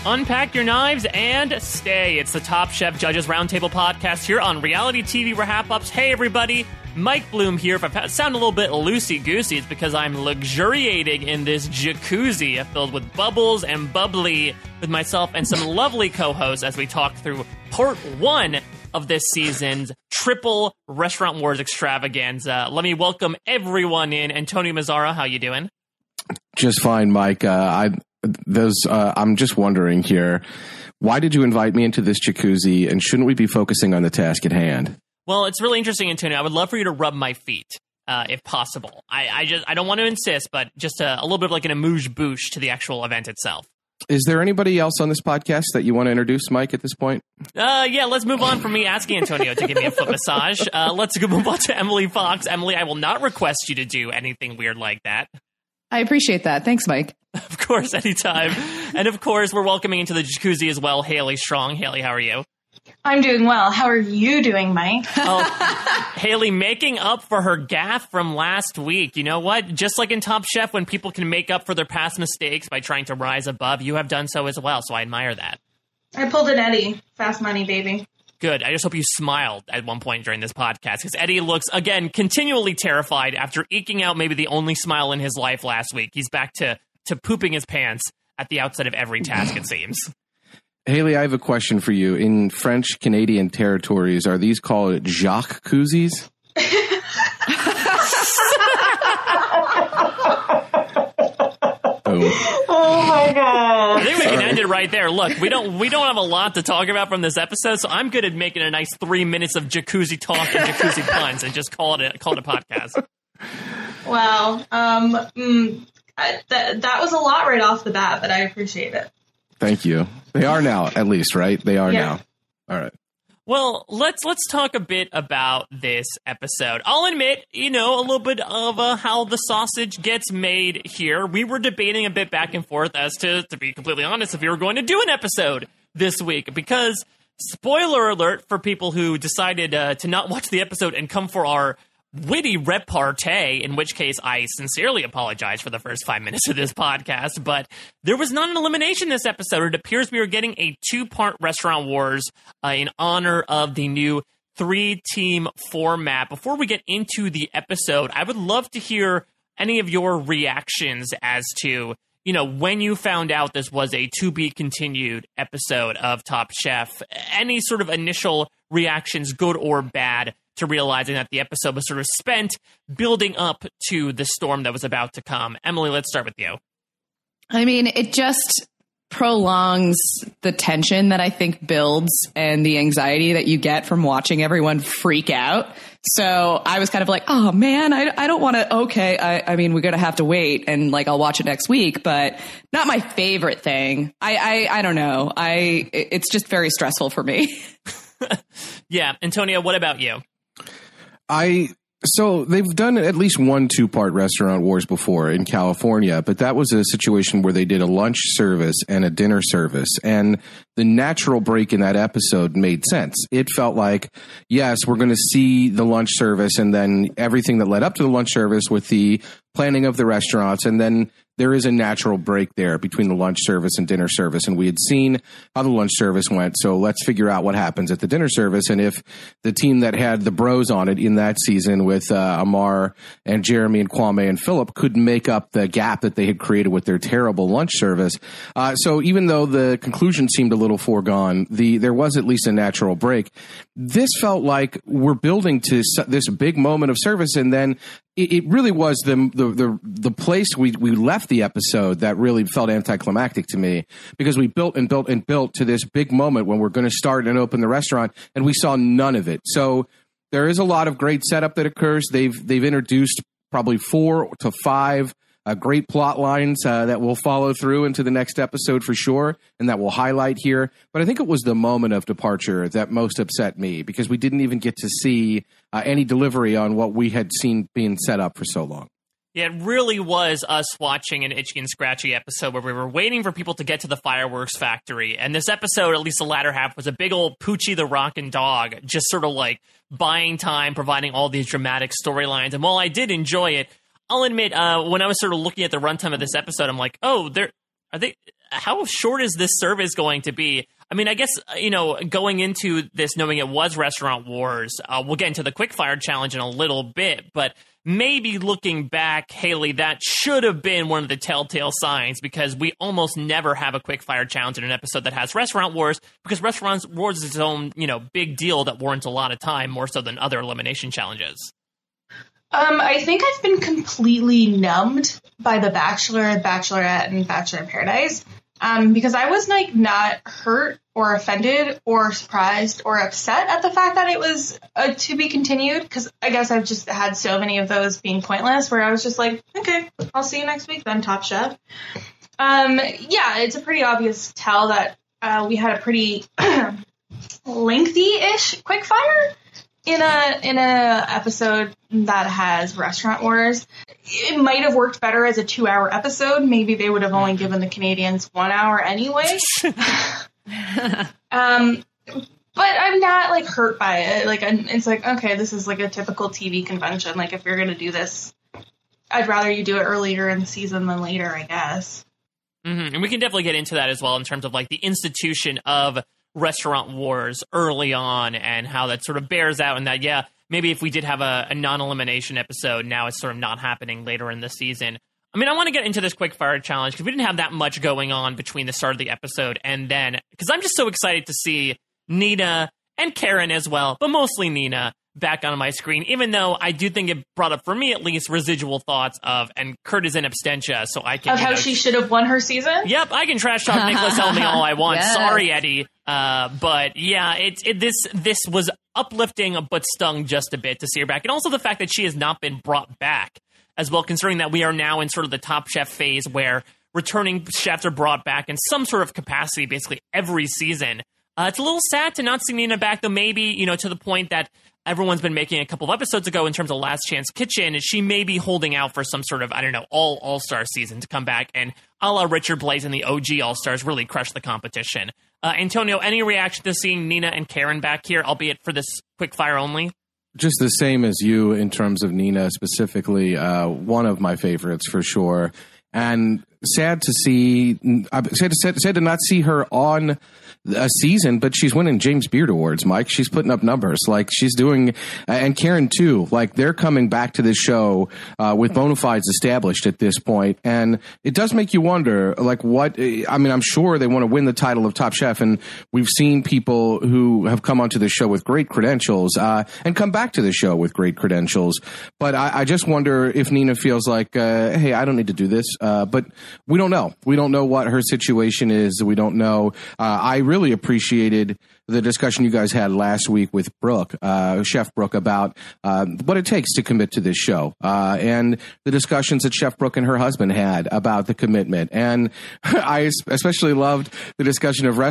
Unpack your knives and stay. It's the Top Chef Judges Roundtable podcast here on Reality TV Wrap-Ups. Hey, everybody. Mike Bloom here. If I sound a little bit loosey-goosey, it's because I'm luxuriating in this jacuzzi filled with bubbles and bubbly with myself and some lovely co-hosts as we talk through part one of this season's triple Restaurant Wars extravaganza. Let me welcome everyone in. Antonio Mazzara, how you doing? Just fine, Mike. I'm just wondering here, why did you invite me into this jacuzzi, and shouldn't we be focusing on the task at hand? Well, it's really interesting, Antonio. I would love for you to rub my feet, if possible. I don't want to insist, but just a little bit of like an amuse-bouche to the actual event itself. Is there anybody else on this podcast that you want to introduce, Mike, at this point? Yeah, let's move on from me asking Antonio to give me a foot massage. Let's move on to Emily Fox. Emily, I will not request you to do anything weird like that. I appreciate that. Thanks, Mike. Of course, anytime. And of course, we're welcoming into the jacuzzi as well, Haley Strong. Haley, how are you? I'm doing well. How are you doing, Mike? Oh, Haley, making up for her gaffe from last week. You know what? Just like in Top Chef, when people can make up for their past mistakes by trying to rise above, you have done so as well, so I admire that. I pulled an Eddie. Fast money, baby. Good. I just hope you smiled at one point during this podcast, because Eddie looks, again, continually terrified after eking out maybe the only smile in his life last week. He's back to pooping his pants at the outset of every task, it seems. Haley, I have a question for you. In French Canadian territories, are these called Jacques koozies? Oh my god! I think we can end it right there. Look, we don't have a lot to talk about from this episode, so I'm good at making a nice 3 minutes of jacuzzi talk and jacuzzi puns and just call it a podcast. Wow. That was a lot right off the bat, but I appreciate it. Thank you. They are now, at least, right? They are now. All right. Well, let's talk a bit about this episode. I'll admit, a little bit of how the sausage gets made here. We were debating a bit back and forth as to be completely honest, if we were going to do an episode this week, because spoiler alert for people who decided to not watch the episode and come for our witty repartee, in which case I sincerely apologize for the first 5 minutes of this podcast, but there was not an elimination this episode. It appears we are getting a 2-part Restaurant Wars in honor of the new 3-team format. Before we get into the episode, I would love to hear any of your reactions as to, when you found out this was a to-be-continued episode of Top Chef. Any sort of initial reactions, good or bad, to realizing that the episode was sort of spent building up to the storm that was about to come. Emily, let's start with you. I mean, it just prolongs the tension that I think builds and the anxiety that you get from watching everyone freak out. So I was kind of like, oh man, I don't want to, okay. I mean, we're going to have to wait and I'll watch it next week, but not my favorite thing. I don't know. It's just very stressful for me. Yeah. Antonio, what about you? So they've done at least 1 2-part Restaurant Wars before in California, but that was a situation where they did a lunch service and a dinner service, and the natural break in that episode made sense. It felt like, yes, we're going to see the lunch service and then everything that led up to the lunch service with the planning of the restaurants, and then there is a natural break there between the lunch service and dinner service. And we had seen how the lunch service went. So let's figure out what happens at the dinner service. And if the team that had the bros on it in that season with Amar and Jeremy and Kwame and Philip could make up the gap that they had created with their terrible lunch service. So even though the conclusion seemed a little foregone, there was at least a natural break. This felt like we're building to this big moment of service, and then it really was the place we left the episode that really felt anticlimactic to me, because we built and built and built to this big moment when we're going to start and open the restaurant, and we saw none of it. So there is a lot of great setup that occurs. They've introduced probably 4 to 5 great plot lines that will follow through into the next episode for sure, and that we'll highlight here. But I think it was the moment of departure that most upset me, because we didn't even get to see any delivery on what we had seen being set up for so long. Yeah, it really was us watching an itchy and scratchy episode where we were waiting for people to get to the fireworks factory. And this episode, at least the latter half, was a big old Poochie the Rockin' Dog, just sort of like buying time, providing all these dramatic storylines. And while I did enjoy it, I'll admit, when I was sort of looking at the runtime of this episode, I'm like, oh, how short is this service going to be? I mean, I guess, going into this, knowing it was Restaurant Wars, we'll get into the Quickfire Challenge in a little bit, but maybe looking back, Haley, that should have been one of the telltale signs, because we almost never have a Quickfire Challenge in an episode that has Restaurant Wars, because Restaurant Wars is its own, big deal that warrants a lot of time, more so than other elimination challenges. I think I've been completely numbed by The Bachelor, Bachelorette, and Bachelor in Paradise. Because I was not hurt or offended or surprised or upset at the fact that it was to be continued. Because I guess I've just had so many of those being pointless, where I was just like, okay, I'll see you next week then, Top Chef. Yeah, it's a pretty obvious tell that we had a pretty lengthy-ish quickfire in a episode that has Restaurant Wars. It might have worked better as a 2-hour episode. Maybe they would have only given the Canadians 1 hour anyway. But I'm not hurt by it. It's okay, this is a typical TV convention. If you're gonna do this, I'd rather you do it earlier in the season than later, I guess. Mm-hmm. And we can definitely get into that as well in terms of the institution of Restaurant Wars early on, and how that sort of bears out, and that, yeah, maybe if we did have a non-elimination episode, now it's sort of not happening later in the season. I mean, I want to get into this Quickfire Challenge, because we didn't have that much going on between the start of the episode and then, because I'm just so excited to see Nina and Karen as well, but mostly Nina, back on my screen, even though I do think it brought up, for me at least, residual thoughts of, and Kurt is in absentia, so I can... Of how she should have won her season? Yep, I can trash talk Nicholas Helmy all I want. Yes. Sorry, Eddie. But yeah, this was uplifting, but stung just a bit to see her back. And also the fact that she has not been brought back as well, considering that we are now in sort of the Top Chef phase where returning chefs are brought back in some sort of capacity basically every season. It's a little sad to not see Nina back, though, maybe, to the point that everyone's been making a couple of episodes ago in terms of Last Chance Kitchen. She may be holding out for some sort of, all-star season to come back and a la Richard Blais and the OG All-Stars really crush the competition. Antonio, any reaction to seeing Nina and Karen back here, albeit for this quick fire only? Just the same as you in terms of Nina specifically. One of my favorites for sure. And sad to see, sad to not see her on a season, but she's winning James Beard Awards, Mike. She's putting up numbers. She's doing, and Karen too, they're coming back to this show with bona fides established at this point. And it does make you wonder, I'm sure they want to win the title of Top Chef, and we've seen people who have come onto the show with great credentials and come back to the show with great credentials. But I just wonder if Nina feels hey, I don't need to do this. But we don't know. We don't know what her situation is. We don't know. I really appreciated the discussion you guys had last week with Brooke, Chef Brooke, about what it takes to commit to this show, and the discussions that Chef Brooke and her husband had about the commitment. And I especially loved the discussion of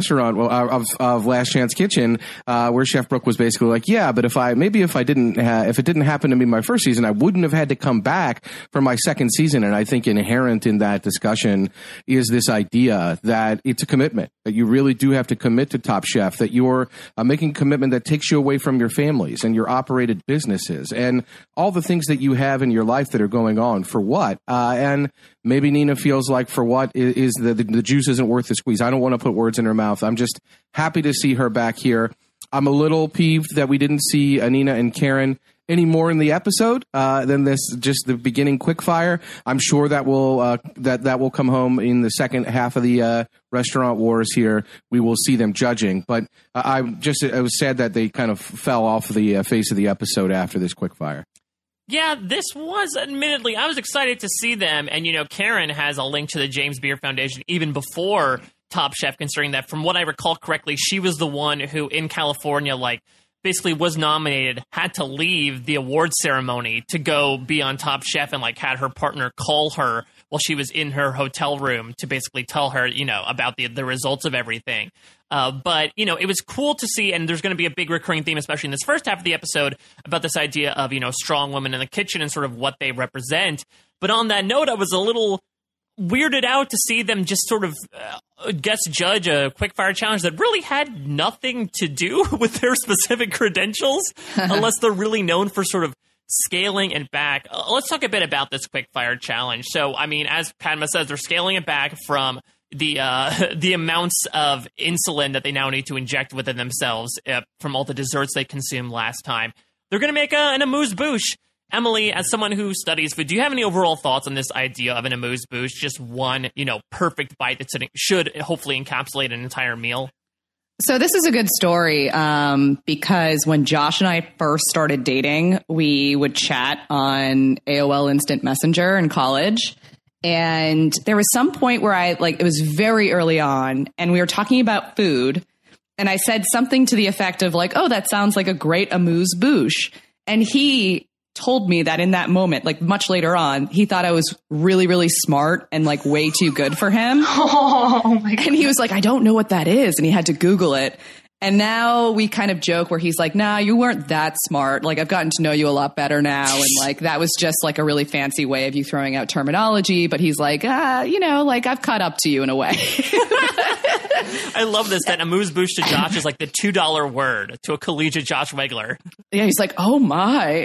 of Last Chance Kitchen, where Chef Brooke was basically yeah, but if it didn't happen to me my first season, I wouldn't have had to come back for my second season. And I think inherent in that discussion is this idea that it's a commitment, that you really do have to commit to Top Chef, that you're making a commitment that takes you away from your families and your operated businesses and all the things that you have in your life that are going on. For what? And maybe Nina feels for what is the juice isn't worth the squeeze. I don't want to put words in her mouth. I'm just happy to see her back here. I'm a little peeved that we didn't see Nina and Karen any more in the episode than just the beginning quickfire. I'm sure that will that will come home in the second half of the Restaurant Wars here. We will see them judging, but I was sad that they kind of fell off the face of the episode after this quickfire. Yeah, this was, admittedly, I was excited to see them, and Karen has a link to the James Beard Foundation even before Top Chef, considering that, from what I recall correctly, she was the one who in California basically was nominated, had to leave the award ceremony to go be on Top Chef, and had her partner call her while she was in her hotel room to basically tell her, about the results of everything. But it was cool to see, and there's going to be a big recurring theme, especially in this first half of the episode, about this idea of, strong women in the kitchen and sort of what they represent. But on that note, I was a little weirded out to see them just sort of guest judge a quickfire challenge that really had nothing to do with their specific credentials, unless they're really known for sort of scaling it back. Let's talk a bit about this quickfire challenge. So, as Padma says, they're scaling it back from, the amounts of insulin that they now need to inject within themselves from all the desserts they consumed last time. They're going to make an amuse-bouche. Emily, as someone who studies food, do you have any overall thoughts on this idea of an amuse-bouche? Just one, perfect bite that should hopefully encapsulate an entire meal? So this is a good story because when Josh and I first started dating, we would chat on AOL Instant Messenger in college. And there was some point where it was very early on and we were talking about food. And I said something to the effect of oh, that sounds like a great amuse-bouche. And he told me that in that moment, much later on, he thought I was really, really smart and way too good for him. Oh my God. And he was like, I don't know what that is. And he had to Google it. And now we kind of joke where he's like, nah, you weren't that smart. I've gotten to know you a lot better now. And that was just a really fancy way of you throwing out terminology. But he's like, I've caught up to you in a way. I love this, that amuse-bouche to Josh is the $2 word to a collegiate Josh Wegler. Yeah, he's like, oh my.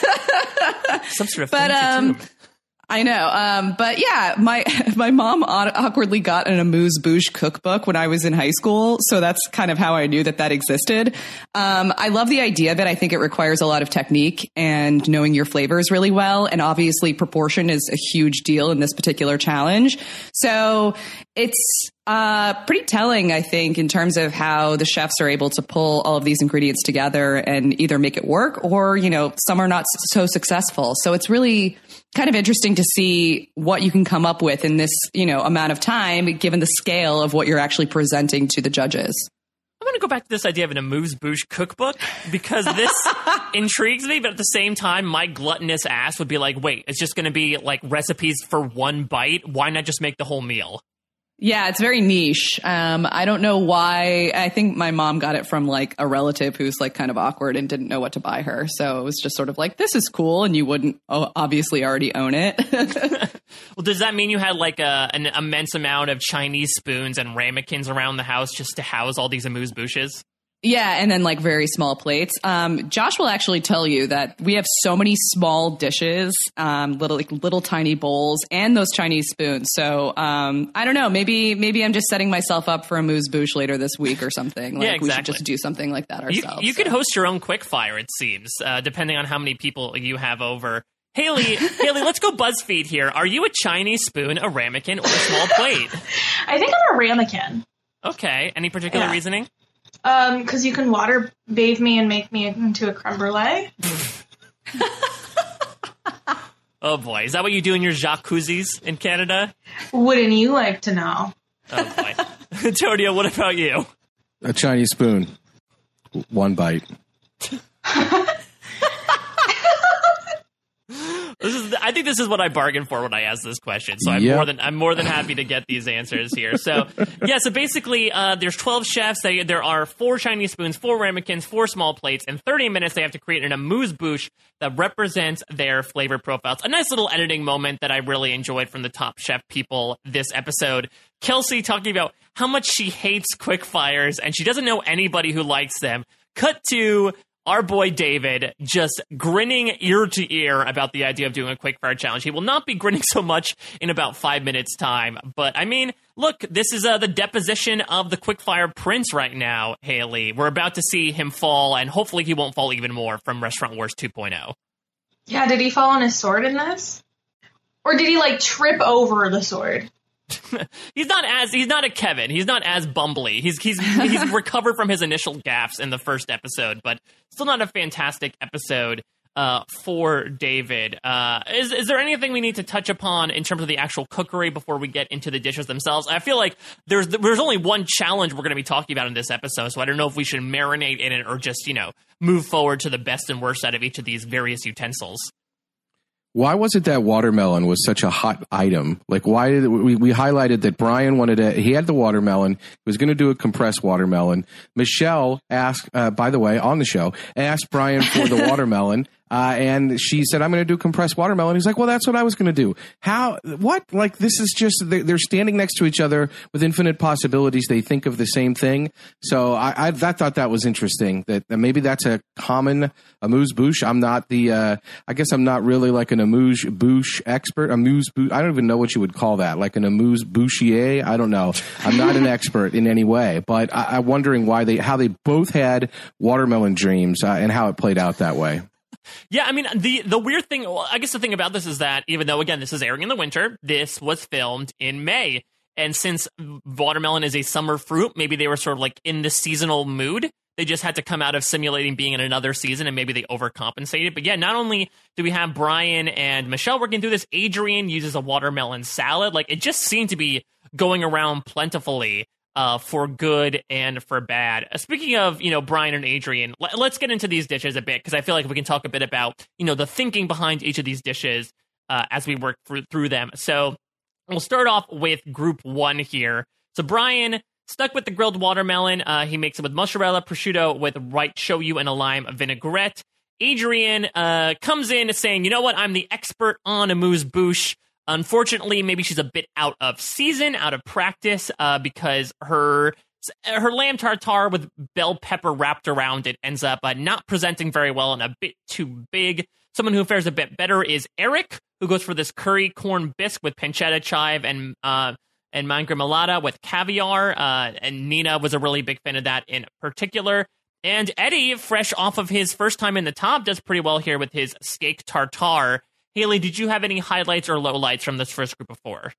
Some sort of fancy too. I know. But yeah, my mom awkwardly got an amuse-bouche cookbook when I was in high school. So that's kind of how I knew that existed. I love the idea of it. I think it requires a lot of technique and knowing your flavors really well. And obviously proportion is a huge deal in this particular challenge. So it's pretty telling, I think, in terms of how the chefs are able to pull all of these ingredients together and either make it work or, some are not so successful. So it's really kind of interesting to see what you can come up with in this, amount of time, given the scale of what you're actually presenting to the judges. I'm going to go back to this idea of an amuse-bouche cookbook because this intrigues me, but at the same time, my gluttonous ass would be wait, it's just going to be recipes for one bite. Why not just make the whole meal? Yeah, it's very niche. I don't know why. I think my mom got it from a relative who's kind of awkward and didn't know what to buy her. So it was just sort of this is cool. And you wouldn't obviously already own it. Well, does that mean you had an immense amount of Chinese spoons and ramekins around the house just to house all these amuse-bouches? Yeah, and then very small plates. Josh will actually tell you that we have so many small dishes, little tiny bowls, and those Chinese spoons. So I don't know. Maybe I'm just setting myself up for a amuse-bouche later this week or something. Yeah, exactly. We should just do something like that ourselves. You could host your own quickfire, it seems, depending on how many people you have over. Haley, let's go BuzzFeed here. Are you a Chinese spoon, a ramekin, or a small plate? I think I'm a ramekin. Okay. Any particular reasoning? Because you can water bathe me and make me into a creme brulee. Oh boy, is that what you do in your jacuzzis in Canada? Wouldn't you like to know? Oh boy. Antonio, what about you? A Chinese spoon. One bite. I think this is what I bargained for when I asked this question. So I'm more than happy to get these answers here. So so basically there's 12 chefs. There are 4 Chinese spoons, 4 ramekins, 4 small plates. In 30 minutes, they have to create an amuse-bouche that represents their flavor profiles. A nice little editing moment that I really enjoyed from the Top Chef people this episode. Kelsey talking about how much she hates quick fires and she doesn't know anybody who likes them. Cut to our boy David just grinning ear to ear about the idea of doing a quickfire challenge. He will not be grinning so much in about 5 minutes' time. But, I mean, look, this is the deposition of the quickfire prince right now, Haley. We're about to see him fall, and hopefully he won't fall even more from Restaurant Wars 2.0. Yeah, did he fall on his sword in this? Or did he, trip over the sword? He's not a Kevin. He's not as bumbly. He's recovered from his initial gaffes in the first episode, but still not a fantastic episode for David. Is there anything we need to touch upon in terms of the actual cookery before we get into the dishes themselves? I feel like there's only one challenge we're going to be talking about in this episode, so I don't know if we should marinate in it or just, move forward to the best and worst out of each of these various utensils. Why was it that watermelon was such a hot item? Why did we highlighted that Brian he had the watermelon, he was going to do a compressed watermelon. Michelle asked, by the way, on the show, asked Brian for the watermelon. And she said, I'm going to do compressed watermelon. He's like, well, that's what I was going to do. How, what? Like, this is just, they're standing next to each other with infinite possibilities. They think of the same thing. So I thought that was interesting, that maybe that's a common amuse-bouche. I'm not I guess I'm not really like an amuse-bouche expert. Amuse-bouche, I don't even know what you would call that, like an amuse-bouchier. I don't know. I'm not an expert in any way, but I'm wondering how they both had watermelon dreams and how it played out that way. Yeah, I mean, the weird thing, well, I guess the thing about this is that even though, again, this is airing in the winter, this was filmed in May. And since watermelon is a summer fruit, maybe they were sort of like in the seasonal mood. They just had to come out of simulating being in another season, and maybe they overcompensated. But yeah, not only do we have Brian and Michelle working through this, Adrian uses a watermelon salad. Like, it just seemed to be going around plentifully for good and for bad. Speaking of, Brian and Adrian, let's get into these dishes a bit, because I feel like we can talk a bit about, the thinking behind each of these dishes as we work through them. So we'll start off with group one here. So Brian, stuck with the grilled watermelon. He makes it with mozzarella, prosciutto, with white shoyu and a lime vinaigrette. Adrian comes in saying, you know what, I'm the expert on amuse-bouche. Unfortunately, maybe she's a bit out of season, out of practice, because her lamb tartare with bell pepper wrapped around it ends up not presenting very well and a bit too big. Someone who fares a bit better is Eric, who goes for this curry corn bisque with pancetta, chive, and mangremolata with caviar. And Nina was a really big fan of that in particular. And Eddie, fresh off of his first time in the top, does pretty well here with his steak tartare. Haley, did you have any highlights or lowlights from this first group of four?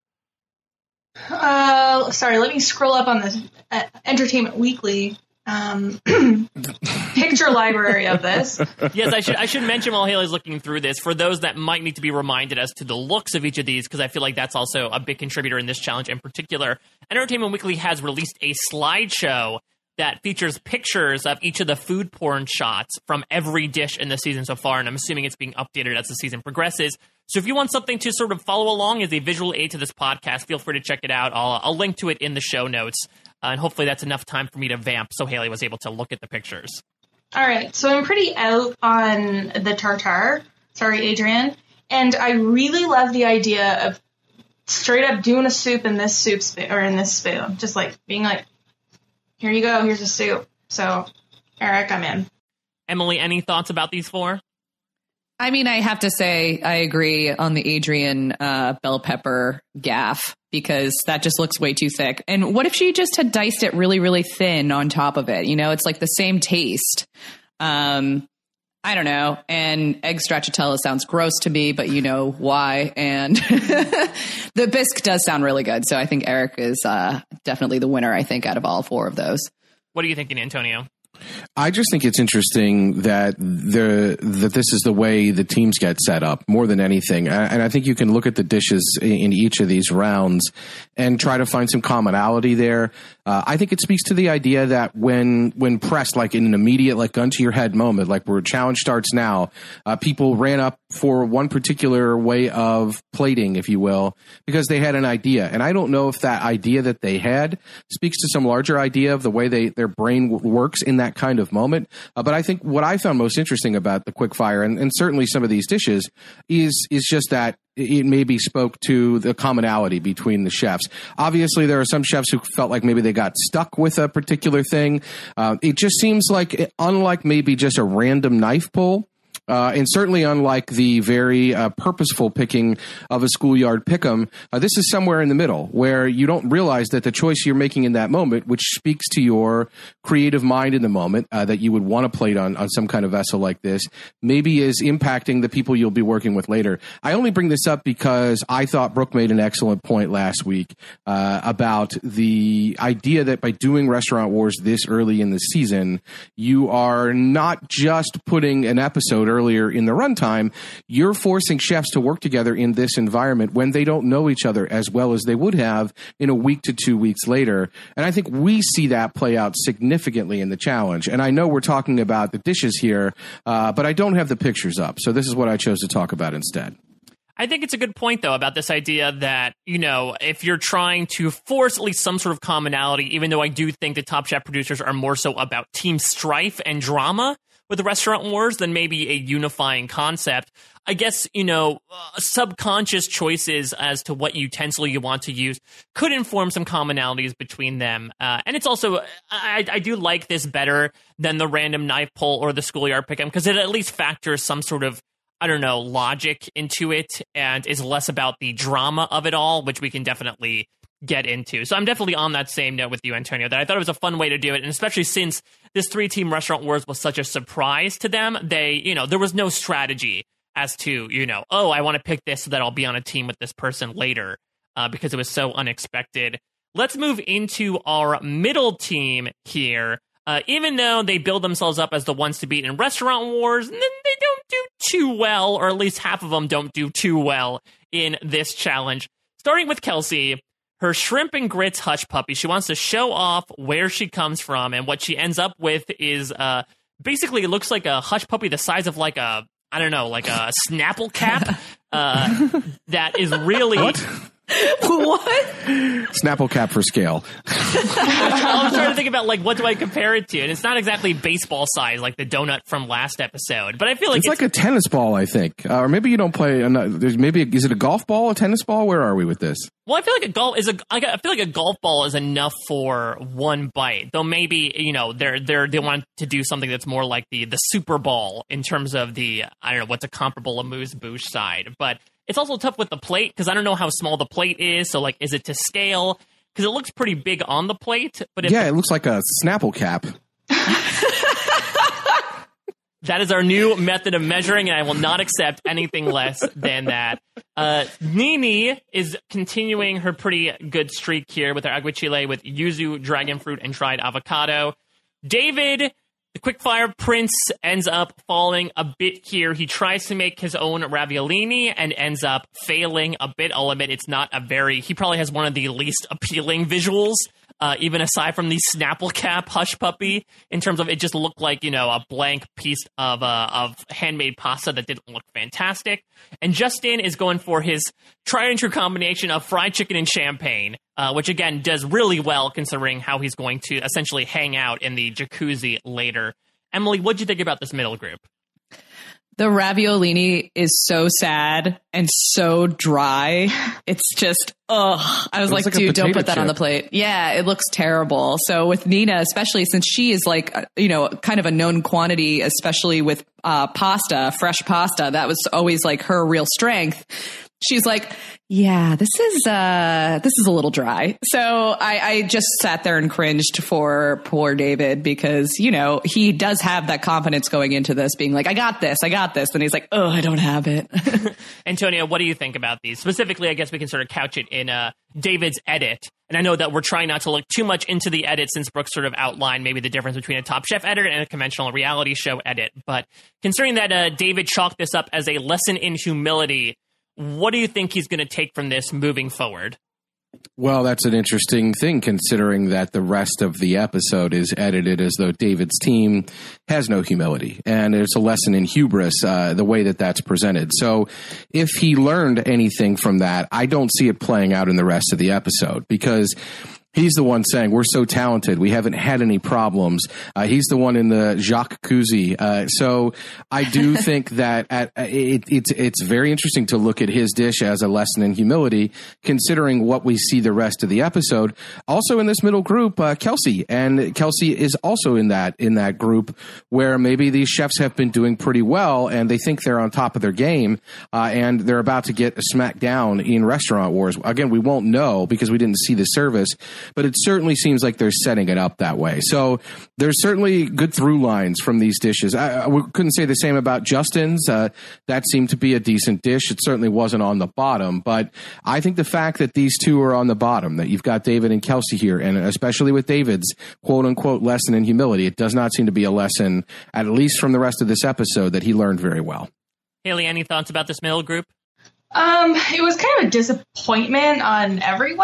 Sorry, let me scroll up on the Entertainment Weekly picture library of this. Yes, I should mention while Haley's looking through this, for those that might need to be reminded as to the looks of each of these, because I feel like that's also a big contributor in this challenge in particular. Entertainment Weekly has released a slideshow that features pictures of each of the food porn shots from every dish in the season so far, and I'm assuming it's being updated as the season progresses. So if you want something to sort of follow along as a visual aid to this podcast, feel free to check it out. I'll link to it in the show notes, and hopefully that's enough time for me to vamp so Haley was able to look at the pictures. All right, so I'm pretty out on the tartare. Sorry, Adrian. And I really love the idea of straight up doing a soup in this soup or in this spoon, just like being like, here you go, here's a soup. So, Eric, I'm in. Emily, any thoughts about these four? I mean, I have to say I agree on the Adrian bell pepper gaff, because that just looks way too thick. And what if she just had diced it really, really thin on top of it? It's like the same taste. I don't know. And egg stracciatella sounds gross to me, but you know why. And the bisque does sound really good. So I think Eric is definitely the winner, I think, out of all four of those. What are you thinking, Antonio? I just think it's interesting that this is the way the teams get set up more than anything. And I think you can look at the dishes in each of these rounds and try to find some commonality there. I think it speaks to the idea that when pressed, like in an immediate, like gun to your head moment, like where challenge starts now, people ran up for one particular way of plating, if you will, because they had an idea. And I don't know if that idea that they had speaks to some larger idea of the way their brain works in that kind of moment. But I think what I found most interesting about the quickfire and certainly some of these dishes is just that it maybe spoke to the commonality between the chefs. Obviously, there are some chefs who felt like maybe they got stuck with a particular thing. It just seems like, unlike maybe just a random knife pull, and certainly unlike the very purposeful picking of a schoolyard pick'em, this is somewhere in the middle where you don't realize that the choice you're making in that moment, which speaks to your creative mind in the moment, that you would want to plate on some kind of vessel like this, maybe is impacting the people you'll be working with later. I only bring this up because I thought Brooke made an excellent point last week about the idea that by doing Restaurant Wars this early in the season, you are not just putting an episode earlier in the runtime, you're forcing chefs to work together in this environment when they don't know each other as well as they would have in a week to 2 weeks later. And I think we see that play out significantly in the challenge. And I know we're talking about the dishes here, but I don't have the pictures up. So this is what I chose to talk about instead. I think it's a good point, though, about this idea that, if you're trying to force at least some sort of commonality, even though I do think the Top Chef producers are more so about team strife and drama, with Restaurant Wars than maybe a unifying concept. I guess, subconscious choices as to what utensil you want to use could inform some commonalities between them. And it's also, I do like this better than the random knife pull or the schoolyard pick'em, because it at least factors some sort of, logic into it and is less about the drama of it all, which we can definitely get into. So I'm definitely on that same note with you, Antonio, that I thought it was a fun way to do it. And especially since this 3-team Restaurant Wars was such a surprise to them, there was no strategy as to, I want to pick this so that I'll be on a team with this person later, because it was so unexpected. Let's move into our middle team here. Even though they build themselves up as the ones to beat in Restaurant Wars, they don't do too well, or at least half of them don't do too well in this challenge. Starting with Kelsey, her shrimp and grits hush puppy. She wants to show off where she comes from, and what she ends up with is basically it looks like a hush puppy the size of like a Snapple cap that is really... What? Snapple cap for scale. I'm trying to think about what do I compare it to, and it's not exactly baseball size like the donut from last episode, but I feel like it's like a tennis ball, I think, or maybe you don't play. Is it a golf ball, a tennis ball? Where are we with this? Well, I feel like I feel like a golf ball is enough for one bite, though maybe they want to do something that's more like the Super Ball in terms of the what's a comparable amuse-bouche side, but. It's also tough with the plate because I don't know how small the plate is. So, is it to scale? Because it looks pretty big on the plate. But it looks like a Snapple cap. That is our new method of measuring, and I will not accept anything less than that. Nini is continuing her pretty good streak here with her aguachile with yuzu, dragon fruit, and dried avocado. David... The Quickfire Prince ends up falling a bit here. He tries to make his own raviolini and ends up failing a bit. I'll admit he probably has one of the least appealing visuals, even aside from the Snapple cap hush puppy, in terms of it just looked like, a blank piece of handmade pasta that didn't look fantastic. And Justin is going for his tried and true combination of fried chicken and champagne, which again does really well considering how he's going to essentially hang out in the jacuzzi later. Emily, what'd you think about this middle group? The raviolini is so sad and so dry. It's just, ugh. I was like, dude, don't put that on the plate. Yeah, it looks terrible. So with Nina, especially since she is kind of a known quantity, especially with pasta, fresh pasta, that was always her real strength. She's like, yeah, this is a little dry. So I just sat there and cringed for poor David because, he does have that confidence going into this being like, I got this. And he's like, oh, I don't have it. Antonio, what do you think about these? Specifically, I guess we can sort of couch it in David's edit. And I know that we're trying not to look too much into the edit since Brooke sort of outlined maybe the difference between a Top Chef edit and a conventional reality show edit. But considering that David chalked this up as a lesson in humility, what do you think he's going to take from this moving forward? Well, that's an interesting thing, considering that the rest of the episode is edited as though David's team has no humility. And it's a lesson in hubris, the way that that's presented. So if he learned anything from that, I don't see it playing out in the rest of the episode because he's the one saying, we're so talented. We haven't had any problems. He's the one in the jacuzzi. So I do think that it's very interesting to look at his dish as a lesson in humility, considering what we see the rest of the episode. Also in this middle group, Kelsey. And Kelsey is also in that group where maybe these chefs have been doing pretty well and they think they're on top of their game. And they're about to get a smack down in Restaurant Wars. Again, we won't know because we didn't see the service. But it certainly seems like they're setting it up that way. So there's certainly good through lines from these dishes. I couldn't say the same about Justin's. That seemed to be a decent dish. It certainly wasn't on the bottom. But I think the fact that these two are on the bottom, that you've got David and Kelsey here, and especially with David's quote-unquote lesson in humility, it does not seem to be a lesson, at least from the rest of this episode, that he learned very well. Haley, any thoughts about this middle group? It was kind of a disappointment on everyone.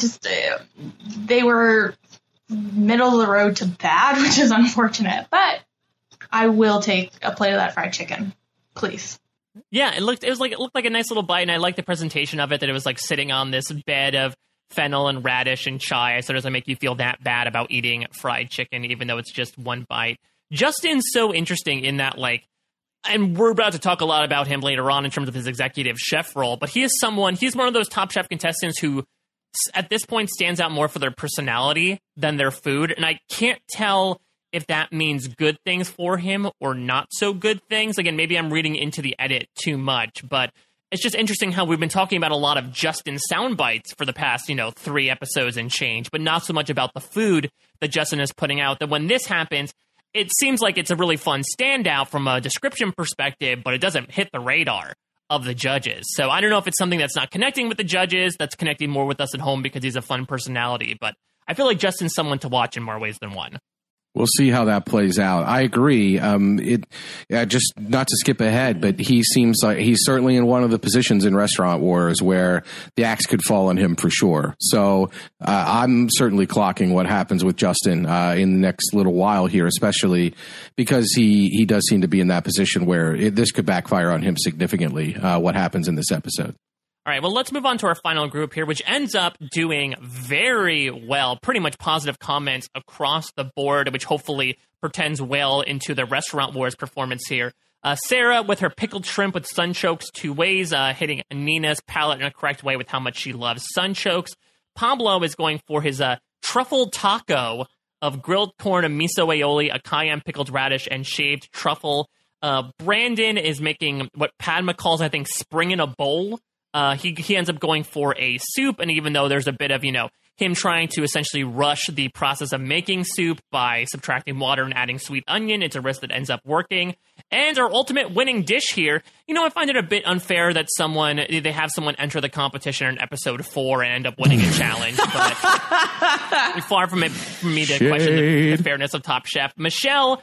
They were middle of the road to bad, which is unfortunate. But I will take a plate of that fried chicken, please. Yeah, it looked like a nice little bite, and I liked the presentation of it. That it was sitting on this bed of fennel and radish and chai, so it doesn't make you feel that bad about eating fried chicken, even though it's just one bite. Justin's so interesting in that, like, and we're about to talk a lot about him later on in terms of his executive chef role, but he's one of those Top Chef contestants who at this point stands out more for their personality than their food. And I can't tell if that means good things for him or not so good things. Again, maybe I'm reading into the edit too much, but it's just interesting how we've been talking about a lot of Justin sound bites for the past, 3 episodes and change, but not so much about the food that Justin is putting out. That when this happens, it seems like it's a really fun standout from a description perspective, but it doesn't hit the radar of the judges. So I don't know if it's something that's not connecting with the judges, that's connecting more with us at home because he's a fun personality. But I feel like Justin's someone to watch in more ways than one. We'll see how that plays out. I agree. Just not to skip ahead, but he seems like he's certainly in one of the positions in Restaurant Wars where the axe could fall on him for sure. So I'm certainly clocking what happens with Justin in the next little while here, especially because he does seem to be in that position where this could backfire on him significantly, what happens in this episode. All right, well, let's move on to our final group here, which ends up doing very well, pretty much positive comments across the board, which hopefully portends well into the Restaurant Wars performance here. Sarah with her pickled shrimp with sunchokes 2 ways, hitting Nina's palate in a correct way with how much she loves sunchokes. Pablo is going for his truffle taco of grilled corn, a miso aioli, a cayenne pickled radish, and shaved truffle. Brandon is making what Padma calls, I think, spring in a bowl. He ends up going for a soup, and even though there's a bit of, him trying to essentially rush the process of making soup by subtracting water and adding sweet onion, it's a risk that ends up working. And our ultimate winning dish here, I find it a bit unfair that they have someone enter the competition in episode 4 and end up winning a challenge, but far from me to question the fairness of Top Chef. Michelle,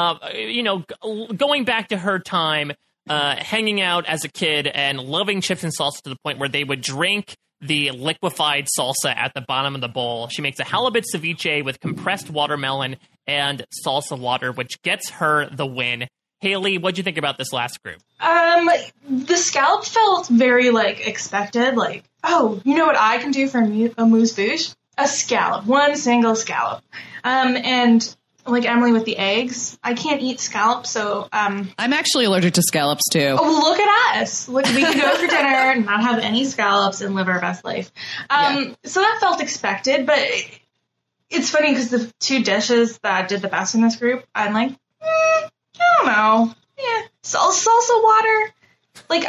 going back to her time, hanging out as a kid and loving chips and salsa to the point where they would drink the liquefied salsa at the bottom of the bowl. She makes a halibut ceviche with compressed watermelon and salsa water, which gets her the win. Haley, what'd you think about this last group? The scallop felt very, expected. Oh, you know what I can do for a amuse-bouche? A scallop. One single scallop. And like Emily with the eggs, I can't eat scallops, so I'm actually allergic to scallops too. Oh, look at us! Look, we can go for dinner and not have any scallops and live our best life. So that felt expected, but it's funny because the 2 dishes that did the best in this group, I'm like, I don't know, salsa water. Like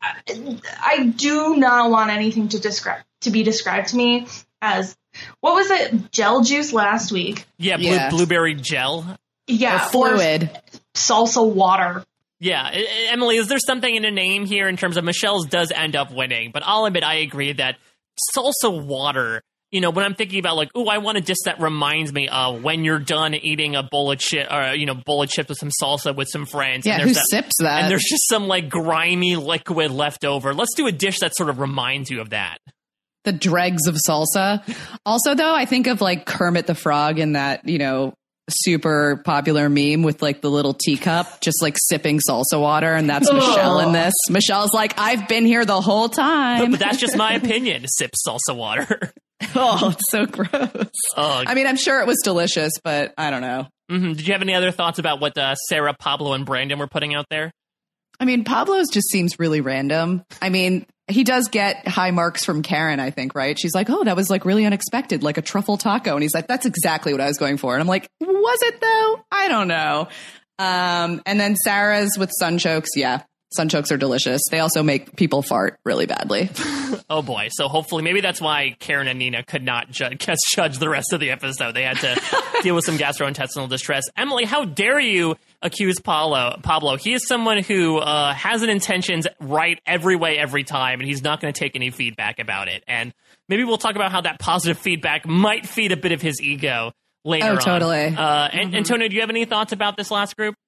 I do not want anything to be described to me as. What was it? Gel juice last week. Yeah, blueberry gel. Yeah, fluid. Salsa water. Yeah, Emily, is there something in a name here in terms of Michelle's does end up winning? But I'll admit I agree that salsa water, when I'm thinking about I want a dish that reminds me of when you're done eating a bowl of chips with some salsa with some friends. Yeah, and sips that? And there's just some grimy liquid left over. Let's do a dish that sort of reminds you of that. The dregs of salsa. Also, though, I think of Kermit the Frog in that, super popular meme with the little teacup, just sipping salsa water. And that's Michelle in this. Michelle's like, I've been here the whole time. But that's just my opinion. Sip salsa water. Oh, it's so gross. I mean, I'm sure it was delicious, but I don't know. Mm-hmm. Did you have any other thoughts about what Sarah, Pablo, and Brandon were putting out there? I mean, Pablo's just seems really random. I mean, he does get high marks from Karen, I think, right? She's like, oh, that was really unexpected, like a truffle taco. And he's like, that's exactly what I was going for. And I'm like, was it though? I don't know. And then Sarah's with sunchokes. Yeah, sunchokes are delicious. They also make people fart really badly. Oh boy. So hopefully maybe that's why Karen and Nina could not judge the rest of the episode. They had to deal with some gastrointestinal distress. Emily, how dare you accuse Pablo? He is someone who has an intentions right every way, every time, and he's not going to take any feedback about it. And maybe we'll talk about how that positive feedback might feed a bit of his ego later on. Oh, totally. Antonio, do you have any thoughts about this last group?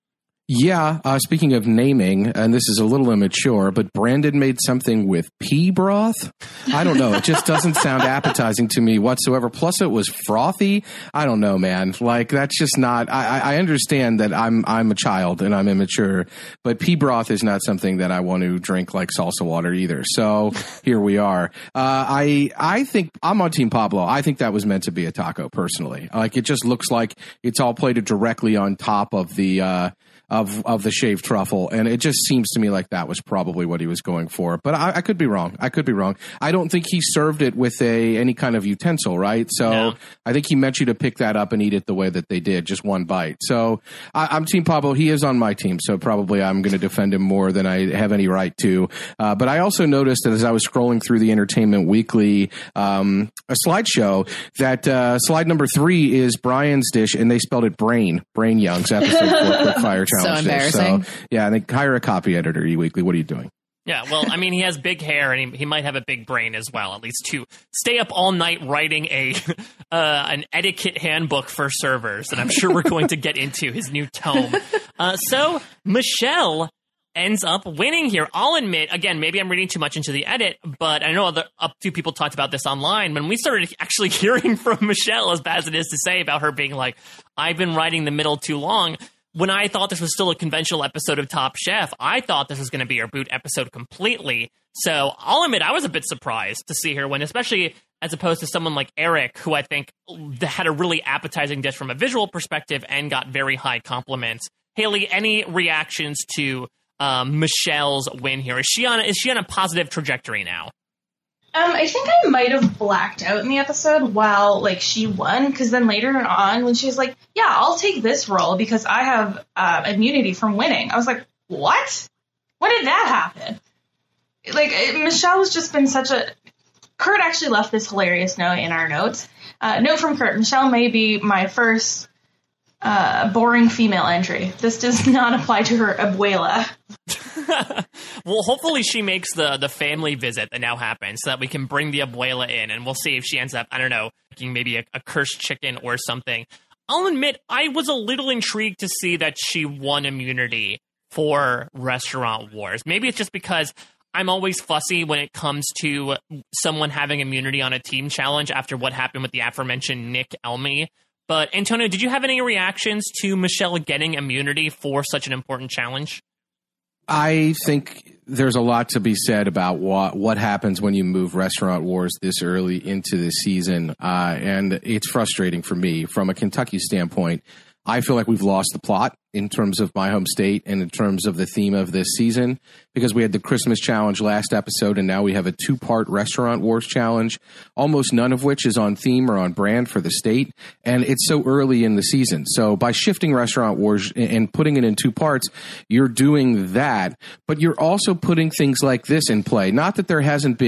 Yeah, speaking of naming, and this is a little immature, but Brandon made something with pea broth. I don't know. It just doesn't sound appetizing to me whatsoever. Plus, it was frothy. I don't know, man. Like, that's just not. I understand that I'm a child and I'm immature, but pea broth is not something that I want to drink like salsa water either. So here we are. I think I'm on Team Pablo. I think that was meant to be a taco, personally. Like, it just looks like it's all plated directly on top of the of the shaved truffle, and it just seems to me like that was probably what he was going for. But I could be wrong. I don't think he served it with any kind of utensil, right? So no. I think he meant you to pick that up and eat it the way that they did, just one bite. So I'm Team Pablo. He is on my team, so probably I'm going to defend him more than I have any right to. But I also noticed that as I was scrolling through the Entertainment Weekly a slideshow, that slide number 3 is Brian's dish, and they spelled it Brain Young's episode 4 Quick Fire Challenge. So embarrassing. So, yeah, and hire a copy editor, E-Weekly. What are you doing? Yeah, well, I mean, he has big hair, and he might have a big brain as well, at least to stay up all night writing an etiquette handbook for servers, and I'm sure we're going to get into his new tome. So Michelle ends up winning here. I'll admit, again, maybe I'm reading too much into the edit, but I know a few people talked about this online. When we started actually hearing from Michelle, as bad as it is to say, about her being like, I've been writing the middle too long, when I thought this was still a conventional episode of Top Chef, I thought this was going to be her boot episode completely. So I'll admit I was a bit surprised to see her win, especially as opposed to someone like Eric, who I think had a really appetizing dish from a visual perspective and got very high compliments. Haley, any reactions to Michelle's win here? Is she on a positive trajectory now? I think I might have blacked out in the episode while, like, she won, because then later on, when she was like, yeah, I'll take this role because I have immunity from winning, I was like, what? When did that happen? Like, Michelle has just been such a... Kurt actually left this hilarious note in our notes. Note from Kurt: Michelle may be my first boring female entry. This does not apply to her abuela. Well, hopefully she makes the family visit that now happens so that we can bring the abuela in, and we'll see if she ends up, I don't know, making maybe a cursed chicken or something. I'll admit, I was a little intrigued to see that she won immunity for Restaurant Wars. Maybe it's just because I'm always fussy when it comes to someone having immunity on a team challenge after what happened with the aforementioned Nick Elmy. But, Antonio, did you have any reactions to Michelle getting immunity for such an important challenge? I think there's a lot to be said about what happens when you move Restaurant Wars this early into the season, and it's frustrating for me. From a Kentucky standpoint, I feel like we've lost the plot in terms of my home state and in terms of the theme of this season, because we had the Christmas challenge last episode, and now we have a 2-part Restaurant Wars challenge, almost none of which is on theme or on brand for the state. And it's so early in the season. So by shifting Restaurant Wars and putting it in 2 parts, you're doing that, but you're also putting things like this in play. Not that that hasn't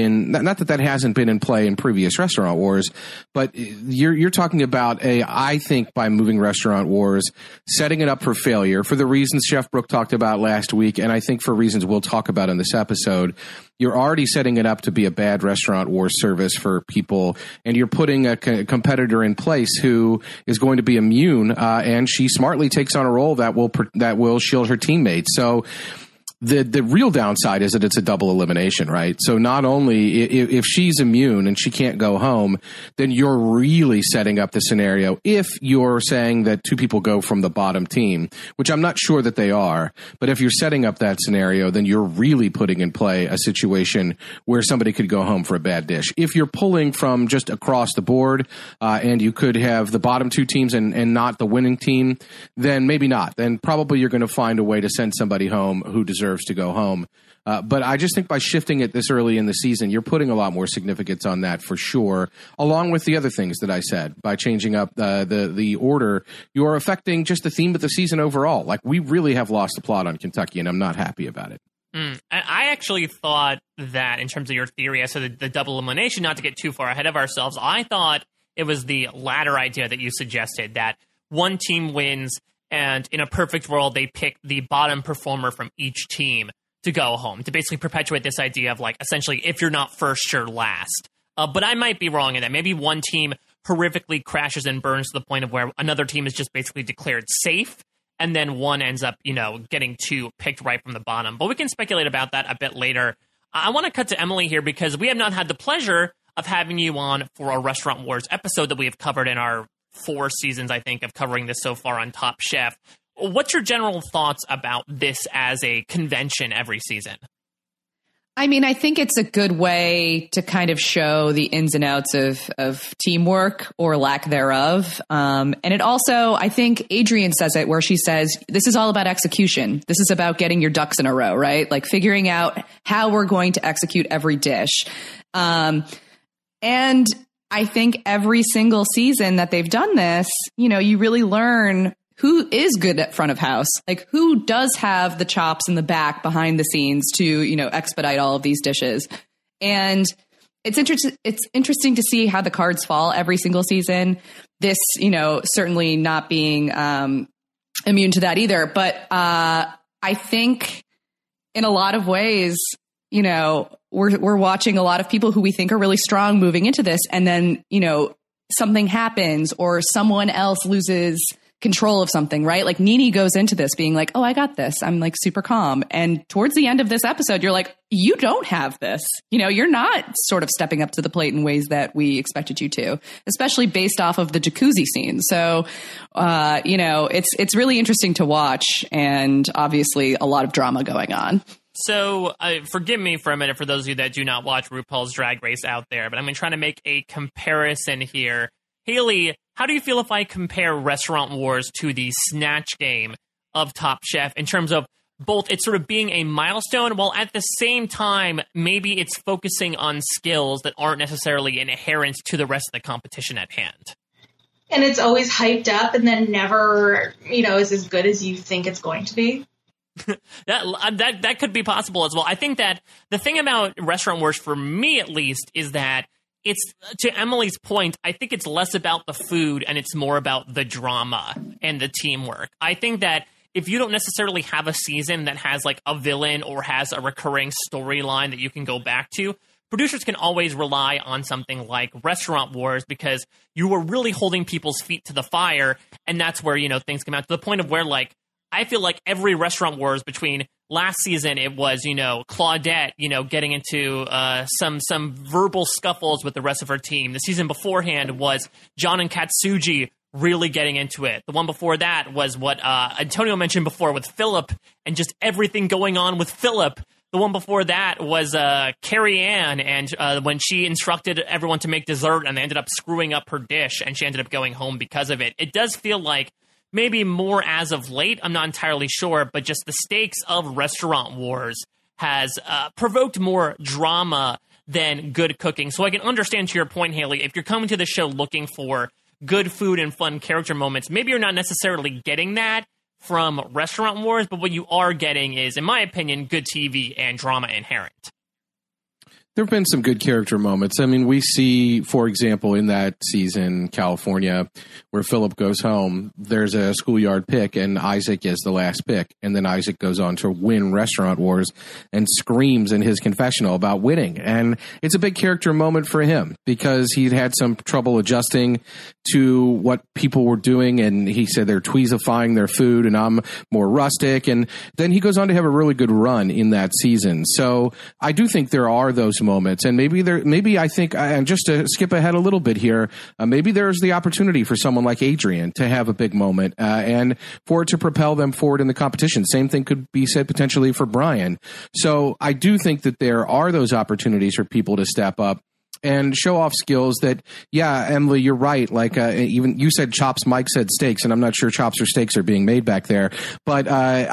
been in play in previous Restaurant Wars, but you're talking about I think by moving Restaurant Wars, setting it up for failure for the reasons Chef Brooke talked about last week, and I think for reasons we'll talk about in this episode. You're already setting it up to be a bad Restaurant Wars service for people, and you're putting a competitor in place who is going to be immune, and she smartly takes on a role that will shield her teammates. So the real downside is that it's a double elimination, right? So not only if she's immune and she can't go home, then you're really setting up the scenario. If you're saying that 2 people go from the bottom team, which I'm not sure that they are, but if you're setting up that scenario, then you're really putting in play a situation where somebody could go home for a bad dish. If you're pulling from just across the board, and you could have the bottom 2 teams and not the winning team, then maybe not. Then probably you're going to find a way to send somebody home who deserves to go home. But I just think by shifting it this early in the season, you're putting a lot more significance on that for sure, along with the other things that I said. By changing up the order, you are affecting just the theme of the season overall. Like, we really have lost the plot on Kentucky, and I'm not happy about it. I actually thought that in terms of your theory as to the double elimination, not to get too far ahead of ourselves, I thought it was the latter idea that you suggested, that one team wins, and in a perfect world, they pick the bottom performer from each team to go home, to basically perpetuate this idea of, like, essentially, if you're not first, you're last. But I might be wrong in that. Maybe one team horrifically crashes and burns to the point of where another team is just basically declared safe, and then one ends up, getting two picked right from the bottom. But we can speculate about that a bit later. I want to cut to Emily here because we have not had the pleasure of having you on for our Restaurant Wars episode that we have covered in our 4 seasons, I think, of covering this so far on Top Chef. What's your general thoughts about this as a convention every season? I mean, I think it's a good way to kind of show the ins and outs of teamwork or lack thereof. And it also, I think Adrienne says it where she says, this is all about execution. This is about getting your ducks in a row, right? Like figuring out how we're going to execute every dish. And I think every single season that they've done this, you really learn who is good at front of house, like who does have the chops in the back behind the scenes to, expedite all of these dishes. And it's interesting to see how the cards fall every single season. This, certainly not being immune to that either. But I think in a lot of ways, we're watching a lot of people who we think are really strong moving into this. And then, something happens or someone else loses control of something, right? Like Nene goes into this being like, oh, I got this. I'm like super calm. And towards the end of this episode, you're like, you don't have this. You're not sort of stepping up to the plate in ways that we expected you to, especially based off of the jacuzzi scene. So, it's really interesting to watch and obviously a lot of drama going on. So forgive me for a minute for those of you that do not watch RuPaul's Drag Race out there, but I'm trying to make a comparison here. Haley, how do you feel if I compare Restaurant Wars to the Snatch Game of Top Chef in terms of both it's sort of being a milestone while at the same time maybe it's focusing on skills that aren't necessarily inherent to the rest of the competition at hand? And it's always hyped up and then never, is as good as you think it's going to be. That could be possible as well. I think that the thing about Restaurant Wars, for me at least, is that it's, to Emily's point, I think it's less about the food and it's more about the drama and the teamwork. I think that if you don't necessarily have a season that has like a villain or has a recurring storyline that you can go back to, producers can always rely on something like Restaurant Wars because you were really holding people's feet to the fire. And that's where, things come out to the point of where like, I feel like every Restaurant Wars between last season, it was, Claudette, getting into some verbal scuffles with the rest of her team. The season beforehand was John and Katsuji really getting into it. The one before that was what Antonio mentioned before with Philip and just everything going on with Philip. The one before that was Carrie Ann and when she instructed everyone to make dessert and they ended up screwing up her dish and she ended up going home because of it. It does feel like maybe more as of late, I'm not entirely sure, but just the stakes of Restaurant Wars has provoked more drama than good cooking. So I can understand to your point, Haley, if you're coming to the show looking for good food and fun character moments, maybe you're not necessarily getting that from Restaurant Wars, but what you are getting is, in my opinion, good TV and drama inherent. There have been some good character moments. I mean, we see, for example, in that season, California, where Philip goes home, there's a schoolyard pick and Isaac is the last pick. And then Isaac goes on to win Restaurant Wars and screams in his confessional about winning. And it's a big character moment for him because he'd had some trouble adjusting to what people were doing. And he said they're tweezifying their food and I'm more rustic. And then he goes on to have a really good run in that season. So I do think there are those moments, and maybe I think, and just to skip ahead a little bit here, maybe there's the opportunity for someone like Adrienne to have a big moment and for it to propel them forward in the competition. Same thing could be said potentially for Brian. So I do think that there are those opportunities for people to step up and show off skills that, yeah, Emily, you're right. Like even you said chops, Mike said steaks, and I'm not sure chops or steaks are being made back there. But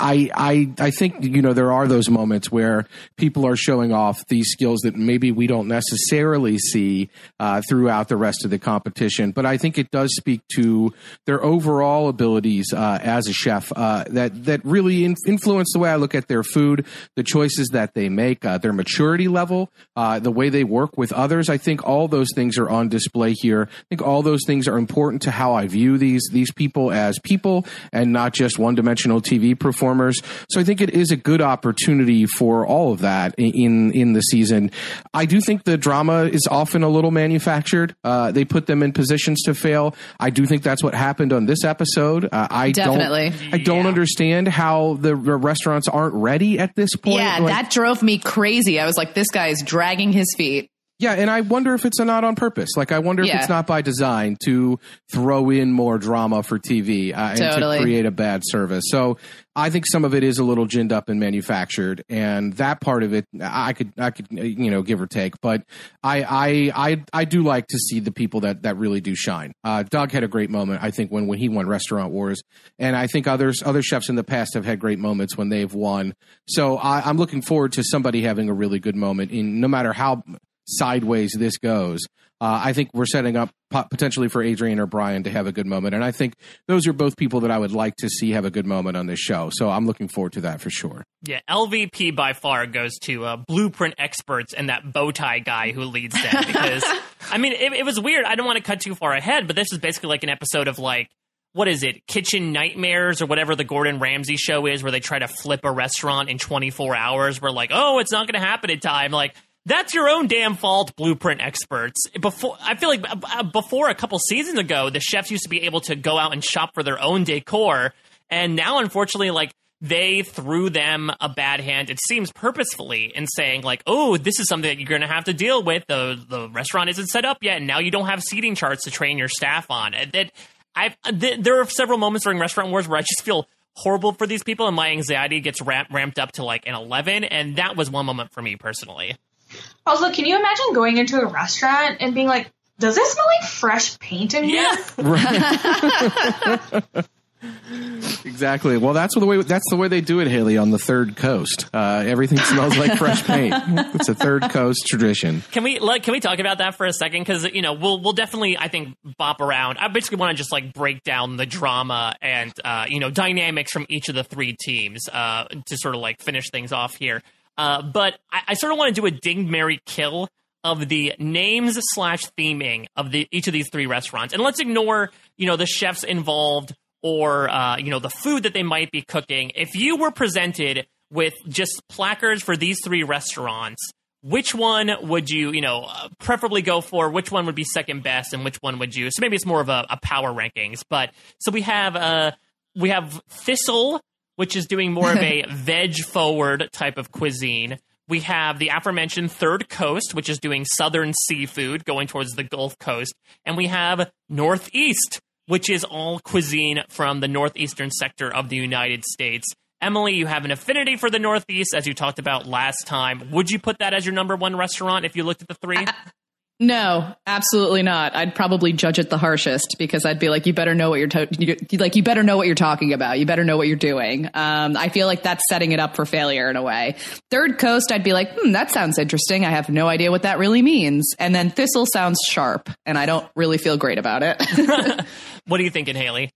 I think, there are those moments where people are showing off these skills that maybe we don't necessarily see throughout the rest of the competition. But I think it does speak to their overall abilities as a chef that really influence the way I look at their food, the choices that they make, their maturity level, the way they work with others. I think all those things are on display here. I think all those things are important to how I view these people as people and not just one-dimensional TV performers. So I think it is a good opportunity for all of that in the season. I do think the drama is often a little manufactured. They put them in positions to fail. I do think that's what happened on this episode. I don't understand how the restaurants aren't ready at this point. Yeah, that drove me crazy. I was like, this guy is dragging his feet. Yeah, and I wonder if it's not on purpose. Like, I wonder if it's not by design to throw in more drama for TV and to create a bad service. So I think some of it is a little ginned up and manufactured, and that part of it I could give or take. But I do like to see the people that really do shine. Doug had a great moment, I think, when he won Restaurant Wars, and I think other chefs in the past have had great moments when they've won. So I'm looking forward to somebody having a really good moment in no matter how sideways this goes. I think we're setting up potentially for Adrian or Brian to have a good moment. And I think those are both people that I would like to see have a good moment on this show. So I'm looking forward to that for sure. Yeah, LVP by far goes to Blueprint Experts and that bow tie guy who leads them. Because, I mean, it was weird. I don't want to cut too far ahead, but this is basically like an episode of like, what is it, Kitchen Nightmares or whatever the Gordon Ramsay show is, where they try to flip a restaurant in 24 hours. We're like, oh, it's not going to happen in time. Like, that's your own damn fault, Blueprint Experts. I feel like before a couple seasons ago, the chefs used to be able to go out and shop for their own decor. And now, unfortunately, like, they threw them a bad hand, it seems purposefully, in saying, like, oh, this is something that you're going to have to deal with. The restaurant isn't set up yet, and now you don't have seating charts to train your staff on. There are several moments during Restaurant Wars where I just feel horrible for these people, and my anxiety gets ramped up to, like, an 11, and that was one moment for me, personally. Also, can you imagine going into a restaurant and being like, does it smell like fresh paint in here? Exactly. Well, that's the way they do it, Haley, on the Third Coast. Everything smells like fresh paint. It's a Third Coast tradition. Can we talk about that for a second? Because we'll definitely, I think, bop around. I basically want to just like break down the drama and dynamics from each of the three teams to sort of like finish things off here. But I sort of want to do a ding, marry, kill of the names / theming of each of these three restaurants. And let's ignore, the chefs involved or, the food that they might be cooking. If you were presented with just placards for these three restaurants, which one would you, preferably go for? Which one would be second best, and which one would you? So maybe it's more of a power rankings. But so we have Thistle, which is doing more of a veg-forward type of cuisine. We have the aforementioned Third Coast, which is doing southern seafood, going towards the Gulf Coast. And we have Northeast, which is all cuisine from the northeastern sector of the United States. Emily, you have an affinity for the Northeast, as you talked about last time. Would you put that as your number one restaurant if you looked at the three? No, absolutely not. I'd probably judge it the harshest, because I'd be like, you better know what you better know what you're talking about. You better know what you're doing. I feel like that's setting it up for failure in a way. Third Coast, I'd be like, that sounds interesting. I have no idea what that really means. And then Thistle sounds sharp, and I don't really feel great about it. What are you thinking, Haley?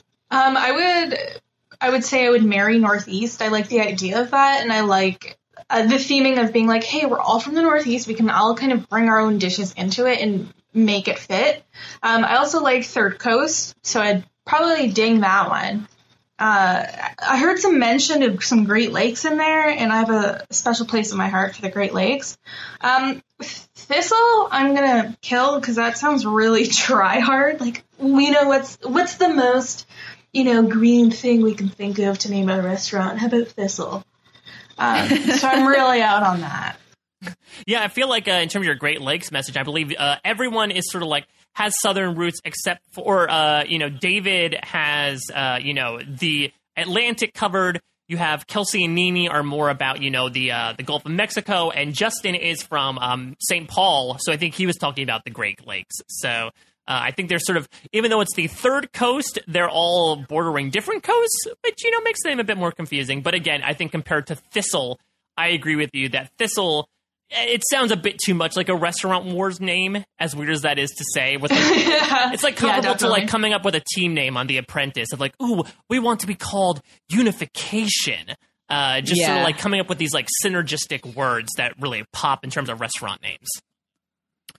I would say I would marry Northeast. I like the idea of that, and I like the theming of being like, hey, we're all from the Northeast. We can all kind of bring our own dishes into it and make it fit. I also like Third Coast, so I'd probably ding that one. I heard some mention of some Great Lakes in there, and I have a special place in my heart for the Great Lakes. Thistle, I'm going to kill, because that sounds really try hard. Like, we know what's the most, green thing we can think of to name a restaurant. How about Thistle? So I'm really out on that. Yeah, I feel like in terms of your Great Lakes message, I believe everyone is sort of like has southern roots, except for David has the Atlantic covered. You have Kelsey and Nini are more about the Gulf of Mexico, and Justin is from St. Paul, so I think he was talking about the Great Lakes. So I think they're sort of, even though it's the Third Coast, they're all bordering different coasts, which, makes them a bit more confusing. But again, I think compared to Thistle, I agree with you that Thistle, it sounds a bit too much like a Restaurant Wars name, as weird as that is to say. With it's like comparable to like coming up with a team name on The Apprentice of like, ooh, we want to be called Unification. Sort of like coming up with these like synergistic words that really pop in terms of restaurant names.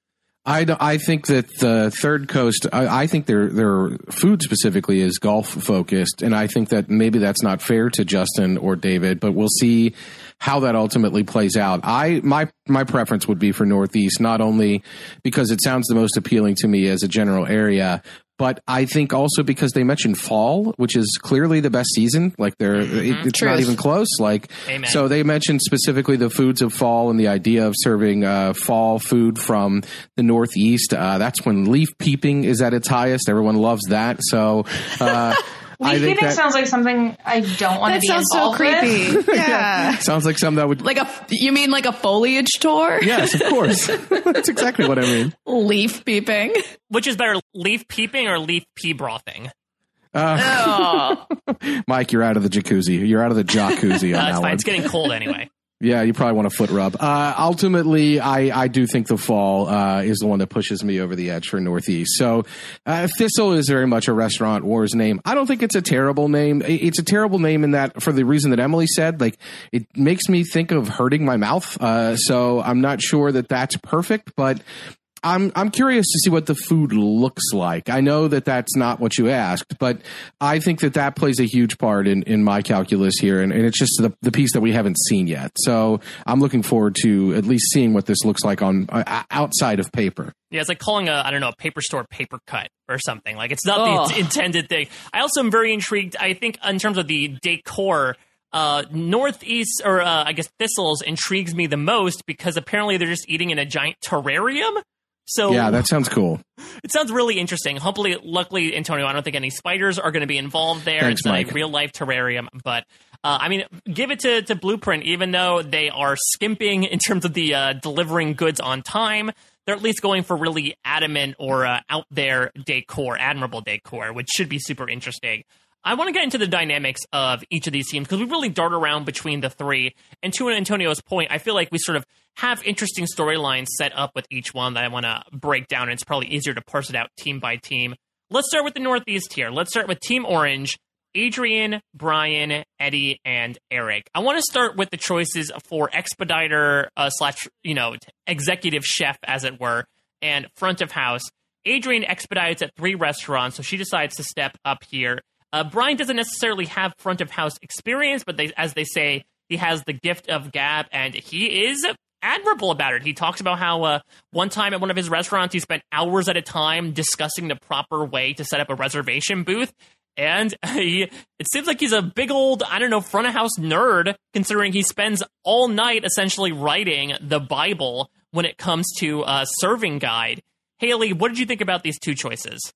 I think that the Third Coast, I think their food specifically is golf focused, and I think that maybe that's not fair to Justin or David, but we'll see how that ultimately plays out. My preference would be for Northeast, not only because it sounds the most appealing to me as a general area, but I think also because they mentioned fall, which is clearly the best season. Like it's not even close. Like, Amen. So they mentioned specifically the foods of fall and the idea of serving fall food from the Northeast. That's when leaf peeping is at its highest. Everyone loves that. So, leaf peeping sounds like something I don't want to be involved so creepy. with. Yeah. Sounds like something that would you mean like a foliage tour? Yes, of course. That's exactly what I mean. Leaf peeping. Which is better, leaf peeping or leaf pea brothing? Mike, you're out of the jacuzzi. You're out of the jacuzzi on that It's fine. one. It's getting cold anyway. Yeah, you probably want a foot rub. Ultimately, I do think the fall is the one that pushes me over the edge for Northeast. So Thistle is very much a Restaurant Wars name. I don't think it's a terrible name. It's a terrible name in that, for the reason that Emily said, like, it makes me think of hurting my mouth. So I'm not sure that that's perfect, but I'm curious to see what the food looks like. I know that that's not what you asked, but I think that plays a huge part in my calculus here, and it's just the piece that we haven't seen yet. So I'm looking forward to at least seeing what this looks like on outside of paper. Yeah, it's like calling a paper store paper cut or something. Like, it's not the intended thing. I also am very intrigued, I think, in terms of the decor. Northeast, or I guess Thistles, intrigues me the most because apparently they're just eating in a giant terrarium. So yeah, that sounds cool. It sounds really interesting. Luckily, Antonio, I don't think any spiders are going to be involved there. Thanks, it's not Mike. a real life terrarium, but I mean, give it to Blueprint. Even though they are skimping in terms of the delivering goods on time, they're at least going for really adamant or out there decor, admirable decor, which should be super interesting. I want to get into the dynamics of each of these teams because we really dart around between the three. And to Antonio's point, I feel like we sort of have interesting storylines set up with each one that I want to break down. And it's probably easier to parse it out team by team. Let's start with the Northeast here. Let's start with Team Orange, Adrian, Brian, Eddie, and Eric. I want to start with the choices for expediter / executive chef, as it were, and front of house. Adrian expedites at 3 restaurants, so she decides to step up here. Brian doesn't necessarily have front of house experience, but as they say, he has the gift of gab, and he is admirable about it. He talks about how one time at one of his restaurants, he spent hours at a time discussing the proper way to set up a reservation booth. And it seems like he's a big old, front of house nerd, considering he spends all night essentially writing the Bible when it comes to a serving guide. Haley, what did you think about these two choices?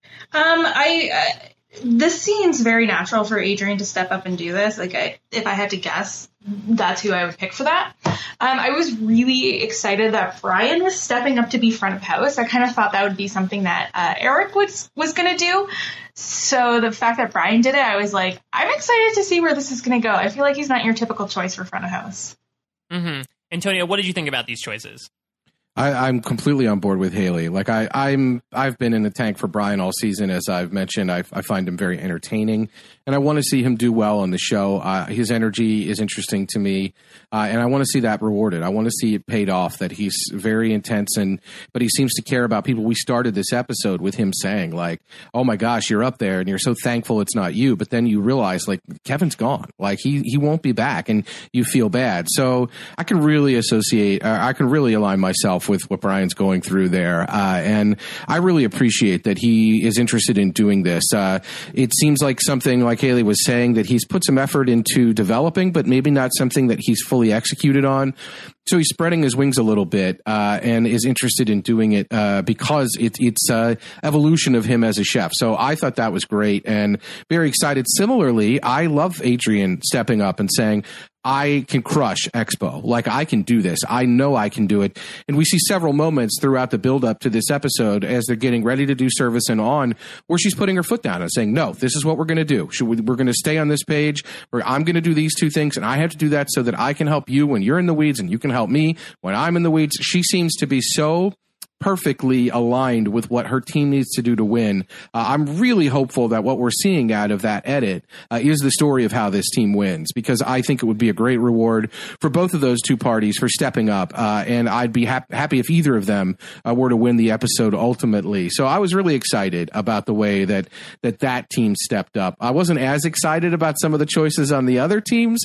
This seems very natural for Adrian to step up and do this. If I had to guess, that's who I would pick for that. I was really excited that Brian was stepping up to be front of house. I kind of thought that would be something that Eric was going to do. So the fact that Brian did it, I was like, I'm excited to see where this is going to go. I feel like he's not your typical choice for front of house. Mm-hmm. Antonio, what did you think about these choices? I'm completely on board with Haley. Like I've been in the tank for Brian all season, as I've mentioned. I find him very entertaining, and I want to see him do well on the show. His energy is interesting to me, and I want to see that rewarded. I want to see it paid off. That he's very intense, but he seems to care about people. We started this episode with him saying, like, "Oh my gosh, you're up there, and you're so thankful it's not you." But then you realize, like, Kevin's gone. Like he won't be back, and you feel bad. So I can really associate. I can really align myself with what Brian's going through there. And I really appreciate that he is interested in doing this. It seems like something, like Haley was saying, that he's put some effort into developing, but maybe not something that he's fully executed on. So he's spreading his wings a little bit and is interested in doing it because it's evolution of him as a chef. So I thought that was great and very excited. Similarly, I love Adrian stepping up and saying, I can crush Expo. Like, I can do this. I know I can do it. And we see several moments throughout the build-up to this episode as they're getting ready to do service and on, where she's putting her foot down and saying, no, this is what we're going to do. We're going to stay on this page, where I'm going to do these two things, and I have to do that so that I can help you when you're in the weeds, and you can help me when I'm in the weeds. She seems to be so perfectly aligned with what her team needs to do to win. I'm really hopeful that what we're seeing out of that edit is the story of how this team wins, because I think it would be a great reward for both of those two parties for stepping up. And I'd be happy if either of them were to win the episode ultimately. So I was really excited about the way that team stepped up. I wasn't as excited about some of the choices on the other teams.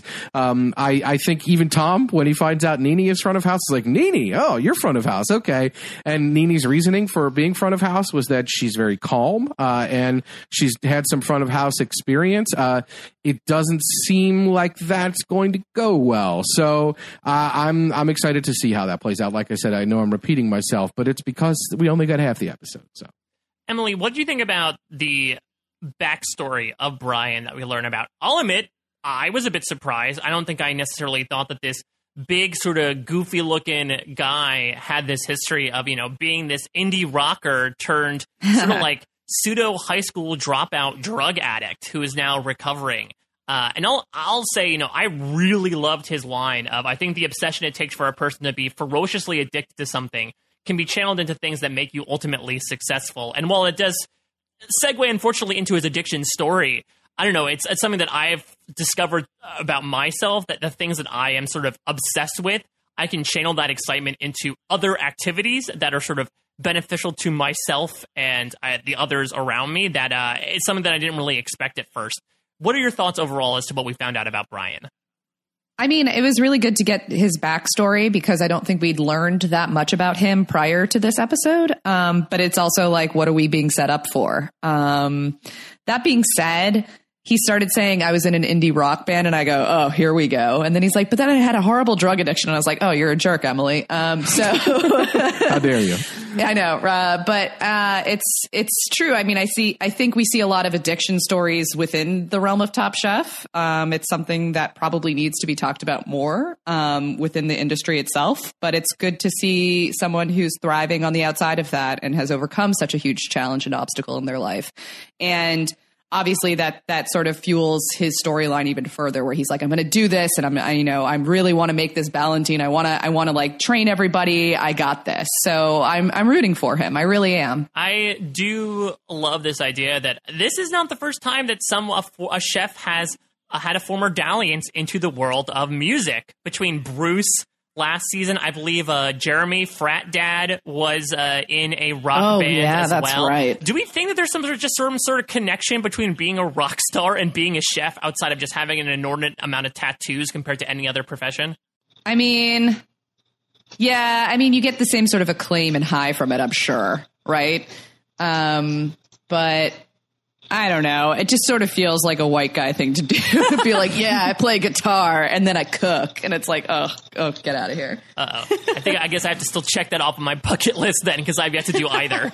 I think even Tom, when he finds out Nene is front of house, is like, Nene, oh, you're front of house. Okay. And Nene's reasoning for being front of house was that she's very calm, and she's had some front of house experience. It doesn't seem like that's going to go well. So I'm excited to see how that plays out. Like I said, I know I'm repeating myself, but it's because we only got half the episode. So, Emily, what do you think about the backstory of Brian that we learn about? I'll admit, I was a bit surprised. I don't think I necessarily thought that this big sort of goofy looking guy had this history of, being this indie rocker turned sort of like pseudo high school dropout drug addict who is now recovering. And I'll say, I really loved his line of, I think the obsession it takes for a person to be ferociously addicted to something can be channeled into things that make you ultimately successful. And while it does segue, unfortunately, into his addiction story, I don't know, it's something that I've discovered about myself, that the things that I am sort of obsessed with, I can channel that excitement into other activities that are sort of beneficial to myself and the others around me. That it's something that I didn't really expect at first. What are your thoughts overall as to what we found out about Brian? I mean, it was really good to get his backstory because I don't think we'd learned that much about him prior to this episode. But it's also like, what are we being set up for? That being said, he started saying I was in an indie rock band, and I go, oh, here we go. And then he's like, but then I had a horrible drug addiction. And I was like, oh, you're a jerk, Emily. So how dare you? I know. But it's true. I mean, I think we see a lot of addiction stories within the realm of Top Chef. It's something that probably needs to be talked about more within the industry itself. But it's good to see someone who's thriving on the outside of that and has overcome such a huge challenge and obstacle in their life. And obviously that sort of fuels his storyline even further, where he's like, I'm going to do this. And I really want to make this Ballantine. I want to like train everybody. I got this. So I'm rooting for him. I really am. I do love this idea that this is not the first time that a chef has had a former dalliance into the world of music. Between Bruce last season, I believe Jeremy Frat Dad was in a rock band as well. That's right. Do we think that there's some sort of connection between being a rock star and being a chef outside of just having an inordinate amount of tattoos compared to any other profession? I mean, yeah. I mean, you get the same sort of acclaim and high from it, I'm sure, right? But I don't know. It just sort of feels like a white guy thing to do. Be like, yeah, I play guitar and then I cook. And it's like, oh, get out of here. Uh-oh. I guess I have to still check that off on my bucket list then, because I've yet to do either.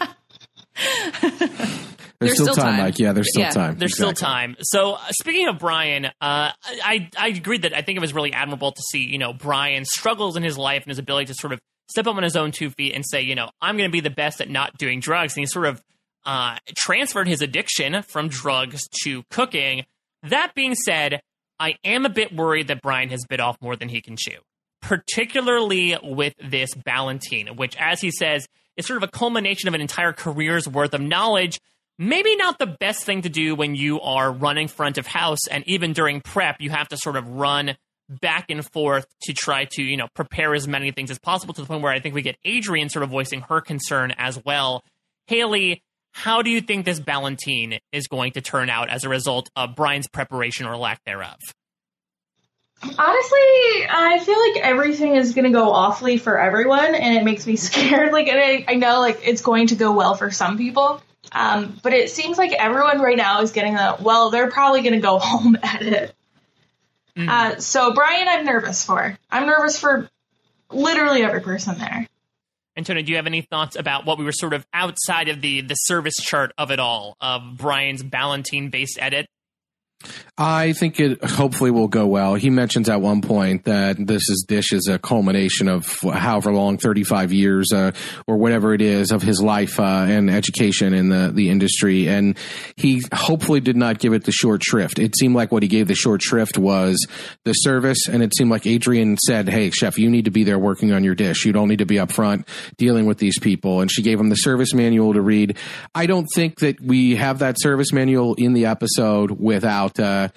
There's still time, Mike. Yeah, there's still time. There's still time. So speaking of Brian, I agree that I think it was really admirable to see, Brian struggles in his life and his ability to sort of step up on his own 2 feet and say, I'm going to be the best at not doing drugs. And he sort of transferred his addiction from drugs to cooking. That being said, I am a bit worried that Brian has bit off more than he can chew, particularly with this Ballantine, which, as he says, is sort of a culmination of an entire career's worth of knowledge. Maybe not the best thing to do when you are running front of house, and even during prep, you have to sort of run back and forth to try to, prepare as many things as possible, to the point where I think we get Adrienne sort of voicing her concern as well. Haley, how do you think this Ballantine is going to turn out as a result of Brian's preparation or lack thereof? Honestly, I feel like everything is going to go awfully for everyone, and it makes me scared. I know, it's going to go well for some people, but it seems like everyone right now is getting they're probably going to go home at it. Mm-hmm. So Brian, I'm nervous for. I'm nervous for literally every person there. And Tony, do you have any thoughts about what we were sort of outside of the service chart of it all, of Brian's Ballantine-based edit? I think it hopefully will go well. He mentions at one point that Dish is a culmination of however long, 35 years or whatever it is of his life and education in the industry. And he hopefully did not give it the short shrift. It seemed like what he gave the short shrift was the service. And it seemed like Adrienne said, hey, chef, you need to be there working on your dish. You don't need to be up front dealing with these people. And she gave him the service manual to read. I don't think that we have that service manual in the episode without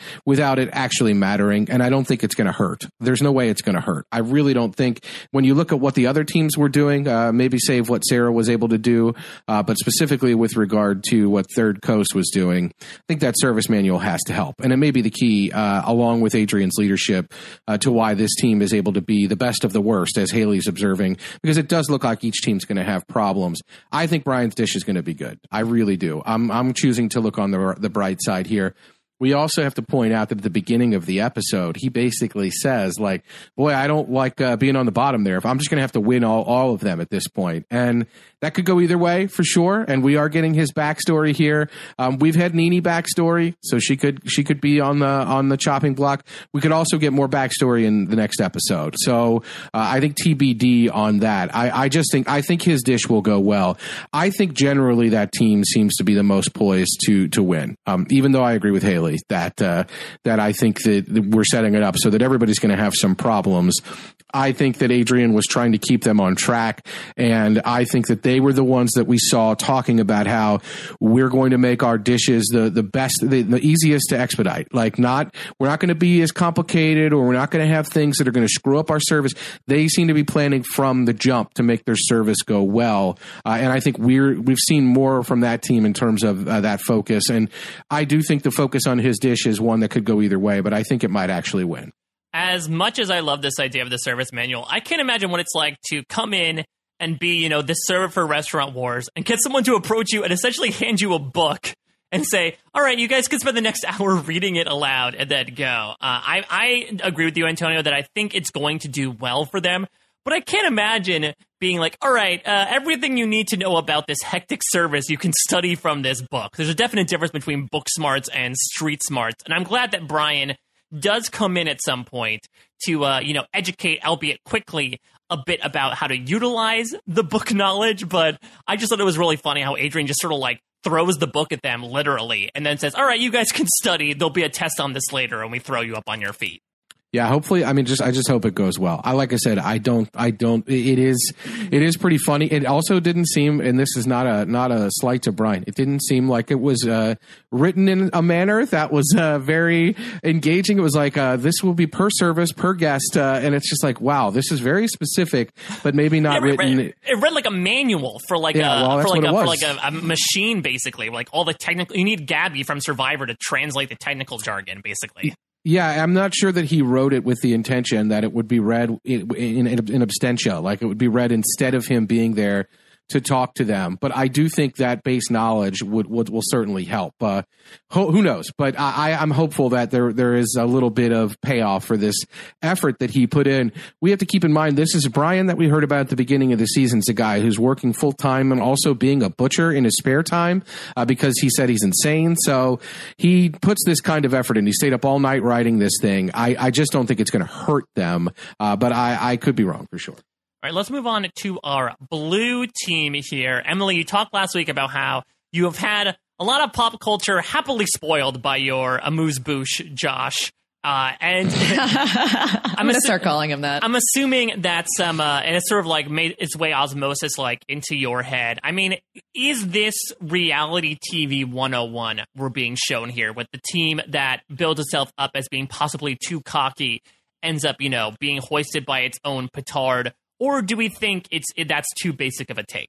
it actually mattering. And I don't think it's going to hurt. There's no way it's going to hurt. I really don't think when you look at what the other teams were doing, maybe save what Sarah was able to do, but specifically with regard to what Third Coast was doing, I think that service manual has to help. And it may be the key, along with Adrienne's leadership, to why this team is able to be the best of the worst, as Haley's observing, because it does look like each team's going to have problems. I think Brian's dish is going to be good. I really do. I'm choosing to look on the bright side here. We also have to point out that at the beginning of the episode, he basically says, like, boy, I don't like being on the bottom there. If I'm just going to have to win all of them at this point. And that could go either way for sure. And we are getting his backstory here. We've had Nene backstory, so she could be on the chopping block. We could also get more backstory in the next episode. So I think TBD on that. I think his dish will go well. I think generally that team seems to be the most poised to win. Even though I agree with Haley that I think that we're setting it up so that everybody's going to have some problems. I think that Adrienne was trying to keep them on track, and I think that they were the ones that we saw talking about how we're going to make our dishes the best, the easiest to expedite. Like we're not going to be as complicated, or we're not going to have things that are going to screw up our service. They seem to be planning from the jump to make their service go well, and I think we've seen more from that team in terms of that focus. And I do think the focus on his dish is one that could go either way, but I think it might actually win. As much as I love this idea of the service manual, I can't imagine what it's like to come in and be, the server for Restaurant Wars and get someone to approach you and essentially hand you a book and say, all right, you guys can spend the next hour reading it aloud and then go. I agree with you, Antonio, that I think it's going to do well for them, but I can't imagine being like, all right, everything you need to know about this hectic service, you can study from this book. There's a definite difference between book smarts and street smarts. And I'm glad that Brian does come in at some point to, educate, albeit quickly, a bit about how to utilize the book knowledge. But I just thought it was really funny how Adrienne just sort of like throws the book at them literally and then says, all right, you guys can study. There'll be a test on this later and we throw you up on your feet. Yeah, hopefully. I just hope it goes well. Like I said, it is pretty funny. It also didn't seem, and this is not a slight to Brian, it didn't seem like it was written in a manner that was very engaging. It was like, this will be per service, per guest. And it's just like, wow, this is very specific, but maybe not written. It read like a manual for a machine, basically. Like all the technical, you need Gabby from Survivor to translate the technical jargon, basically. Yeah, I'm not sure that he wrote it with the intention that it would be read in absentia, like it would be read instead of him being there to talk to them. But I do think that base knowledge will certainly help. Who knows? But I'm hopeful that there is a little bit of payoff for this effort that he put in. We have to keep in mind, this is Brian that we heard about at the beginning of the season. It's a guy who's working full time and also being a butcher in his spare time because he said he's insane. So he puts this kind of effort in. He stayed up all night writing this thing. I just don't think it's going to hurt them, but I could be wrong for sure. All right, let's move on to our blue team here. Emily, you talked last week about how you have had a lot of pop culture happily spoiled by your amuse-bouche, Josh. And I'm going to start calling him that. I'm assuming that's and it's sort of like made its way osmosis like into your head. I mean, is this reality TV 101 we're being shown here with the team that builds itself up as being possibly too cocky, ends up, being hoisted by its own petard? Or do we think that's too basic of a take?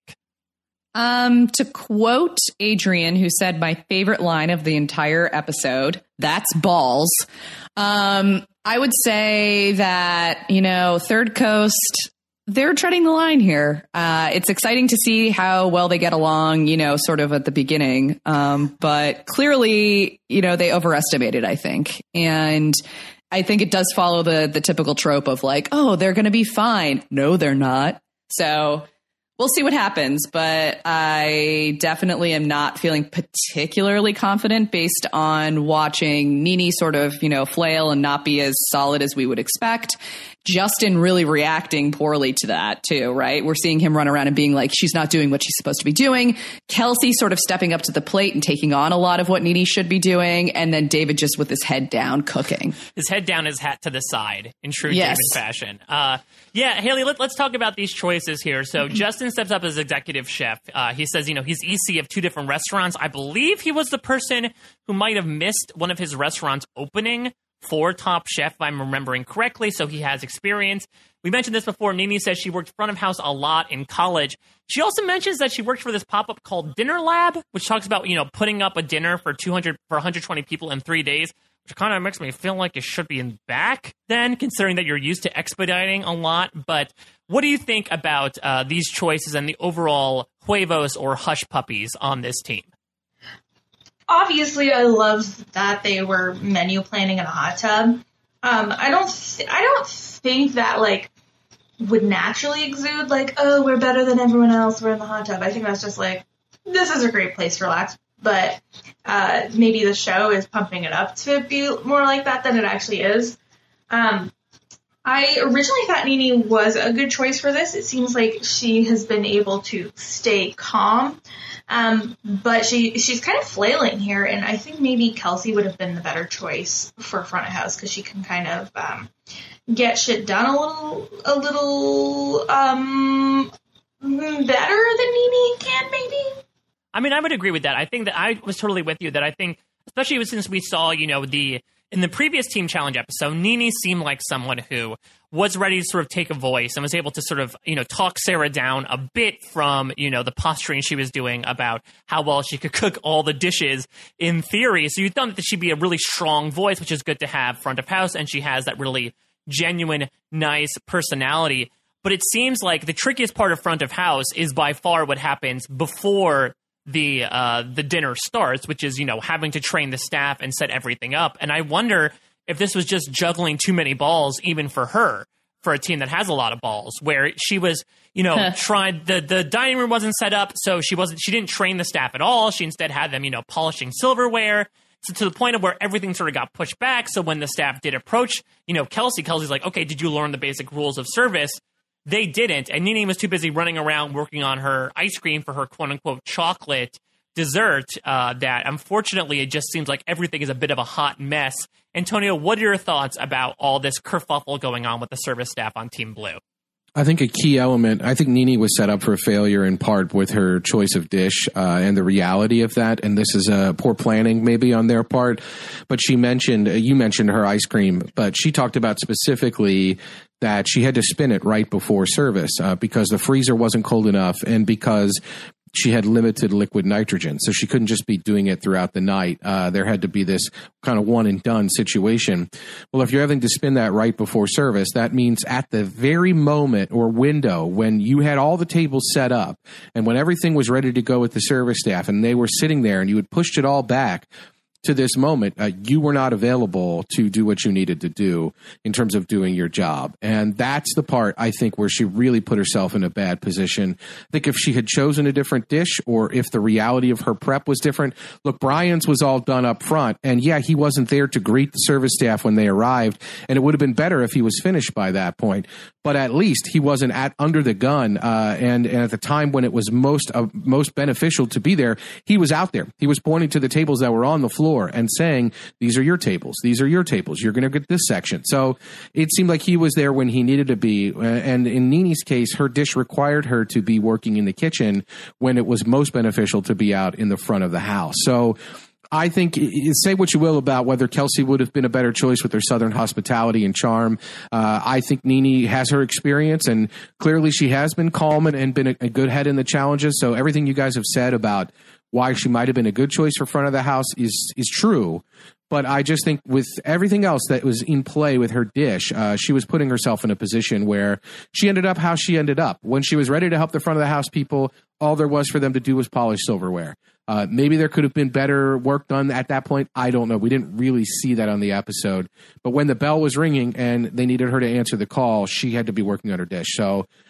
To quote Adrienne, who said my favorite line of the entire episode, that's balls. I would say that, Third Coast, they're treading the line here. It's exciting to see how well they get along, sort of at the beginning. But clearly, they overestimated, I think. And I think it does follow the typical trope of like, oh, they're going to be fine. No, they're not. So We'll see what happens, but I definitely am not feeling particularly confident based on watching Nene sort of, flail and not be as solid as we would expect. Justin really reacting poorly to that too, right? We're seeing him run around and being like, she's not doing what she's supposed to be doing. Kelsey sort of stepping up to the plate and taking on a lot of what Nene should be doing. And then David just with his head down cooking. His head down, his hat to the side in true David fashion. Haley, let's talk about these choices here. So Justin steps up as executive chef. He says, he's EC of 2 different restaurants. I believe he was the person who might have missed one of his restaurants opening for Top Chef, if I'm remembering correctly, so he has experience. We mentioned this before. Nene says she worked front of house a lot in college. She also mentions that she worked for this pop-up called Dinner Lab, which talks about, putting up a dinner for 120 people in 3 days, which kind of makes me feel like it should be in back then, considering that you're used to expediting a lot. But what do you think about these choices and the overall huevos or hush puppies on this team? Obviously, I love that they were menu planning in a hot tub. I don't think that would naturally exude oh, we're better than everyone else. We're in the hot tub. I think that's just this is a great place to relax. But maybe the show is pumping it up to be more like that than it actually is. I originally thought Nene was a good choice for this. It seems like she has been able to stay calm. But she's kind of flailing here, and I think maybe Kelsey would have been the better choice for front of house because she can kind of get shit done a little better than Nene can, maybe. I mean, I would agree with that. I think that I was totally with you that I think, especially since we saw, in the previous Team Challenge episode, Nene seemed like someone who was ready to sort of take a voice and was able to sort of, talk Sarah down a bit from, the posturing she was doing about how well she could cook all the dishes in theory. So you thought that she'd be a really strong voice, which is good to have front of house. And she has that really genuine, nice personality. But it seems like the trickiest part of front of house is by far what happens before the dinner starts, which is, having to train the staff and set everything up. And I wonder if this was just juggling too many balls, even for her, for a team that has a lot of balls, where she was, tried, the dining room wasn't set up, so she didn't train the staff at all. She instead had them, polishing silverware. So to the point of where everything sort of got pushed back. So when the staff did approach, Kelsey's like, okay, did you learn the basic rules of service? They didn't, and Nene was too busy running around working on her ice cream for her quote-unquote chocolate dessert that, unfortunately, it just seems like everything is a bit of a hot mess. Antonio, what are your thoughts about all this kerfuffle going on with the service staff on Team Blue? I think a key element, I think Nene was set up for failure in part with her choice of dish and the reality of that. And this is poor planning maybe on their part. But you mentioned her ice cream, but she talked about specifically that she had to spin it right before service because the freezer wasn't cold enough and because she had limited liquid nitrogen, so she couldn't just be doing it throughout the night. There had to be this kind of one and done situation. Well, if you're having to spin that right before service, that means at the very moment or window when you had all the tables set up and when everything was ready to go with the service staff and they were sitting there and you had pushed it all back to this moment, you were not available to do what you needed to do in terms of doing your job. And that's the part, I think, where she really put herself in a bad position. I think if she had chosen a different dish or if the reality of her prep was different, look, Brian's was all done up front. And yeah, he wasn't there to greet the service staff when they arrived. And it would have been better if he was finished by that point. But at least he wasn't under the gun. And at the time when it was most beneficial to be there, he was out there. He was pointing to the tables that were on the floor and saying, these are your tables. These are your tables. You're going to get this section. So it seemed like he was there when he needed to be. And in Nene's case, her dish required her to be working in the kitchen when it was most beneficial to be out in the front of the house. So I think, say what you will about whether Kelsey would have been a better choice with her Southern hospitality and charm. I think Nene has her experience, and clearly she has been calm and been a good head in the challenges. So everything you guys have said about why she might have been a good choice for front of the house is true. But I just think with everything else that was in play with her dish, she was putting herself in a position where she ended up how she ended up. When she was ready to help the front of the house people, all there was for them to do was polish silverware. Maybe there could have been better work done at that point. I don't know. We didn't really see that on the episode. But when the bell was ringing and they needed her to answer the call, she had to be working on her dish. So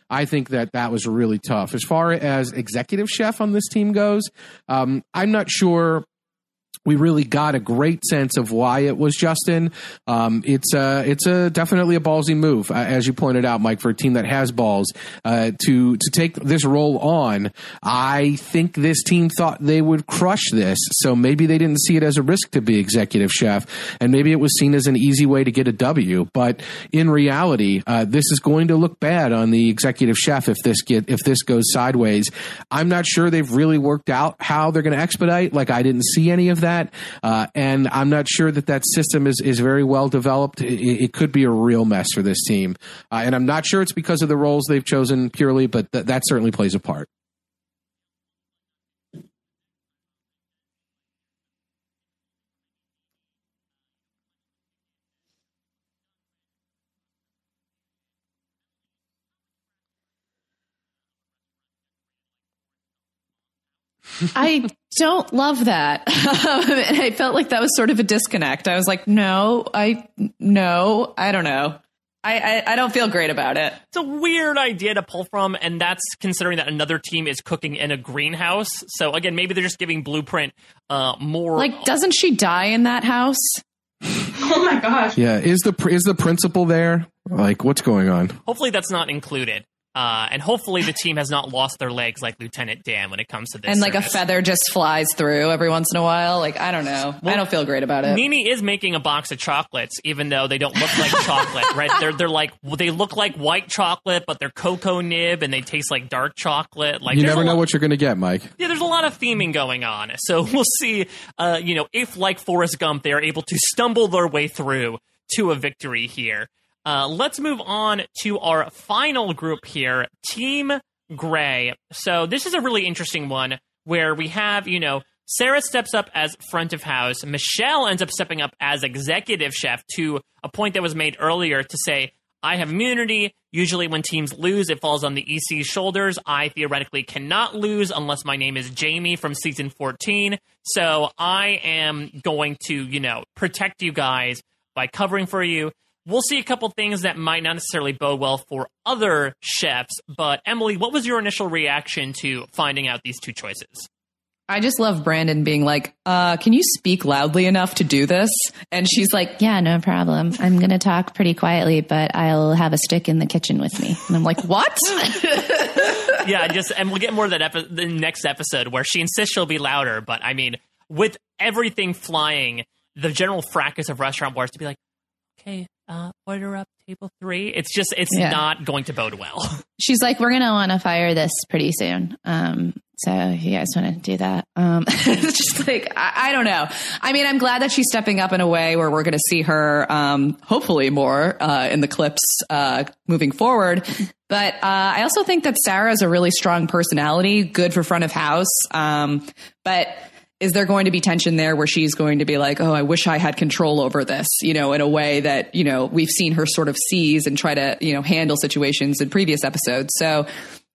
I think that was really tough. As far as executive chef on this team goes, I'm not sure we really got a great sense of why it was Justin. It's definitely a ballsy move, as you pointed out, Mike, for a team that has balls to take this role on. I think this team thought they would crush this, so maybe they didn't see it as a risk to be executive chef, and maybe it was seen as an easy way to get a W. But in reality, this is going to look bad on the executive chef if this goes sideways. I'm not sure they've really worked out how they're going to expedite. Like, I didn't see any of that. And I'm not sure that system is very well developed. It could be a real mess for this team. And I'm not sure it's because of the roles they've chosen purely, but that certainly plays a part. I don't love that. And I felt like that was sort of a disconnect. I was like, no, I don't know. I don't feel great about it. It's a weird idea to pull from, and that's considering that another team is cooking in a greenhouse. So again, maybe they're just giving Blueprint more. Like, doesn't she die in that house? Oh my gosh. Yeah, is the principal there? Like, what's going on? Hopefully that's not included. And hopefully the team has not lost their legs like Lieutenant Dan when it comes to this. And like service. a feather just flies through every once in a while. Like, I don't know. Well, I don't feel great about it. Nene is making a box of chocolates, even though they don't look like chocolate, right? They're like, they look like white chocolate, but they're cocoa nib and they taste like dark chocolate. Like, you never know what you're going to get, Mike. Yeah, there's a lot of theming going on. So we'll see, if like Forrest Gump, they are able to stumble their way through to a victory here. Let's move on to our final group here, Team Gray. So this is a really interesting one where we have, Sarah steps up as front of house. Michelle ends up stepping up as executive chef to a point that was made earlier to say, I have immunity. Usually when teams lose, it falls on the EC's shoulders. I theoretically cannot lose unless my name is Jamie from season 14. So I am going to, protect you guys by covering for you. We'll see a couple things that might not necessarily bode well for other chefs, but Emily, what was your initial reaction to finding out these two choices? I just love Brandon being like, can you speak loudly enough to do this? And she's like, yeah, no problem. I'm going to talk pretty quietly, but I'll have a stick in the kitchen with me. And I'm like, what? Yeah, and we'll get more of that the next episode where she insists she'll be louder. But I mean, with everything flying, the general fracas of Restaurant Wars to be like, okay, order up table 3. It's not going to bode well. She's like, we're going to want to fire this pretty soon. So you guys want to do that? It's just like, I don't know. I mean, I'm glad that she's stepping up in a way where we're going to see her, hopefully more, in the clips, moving forward. But, I also think that Sarah is a really strong personality, good for front of house. But is there going to be tension there where she's going to be like, oh, I wish I had control over this, in a way that, we've seen her sort of seize and try to, handle situations in previous episodes. So,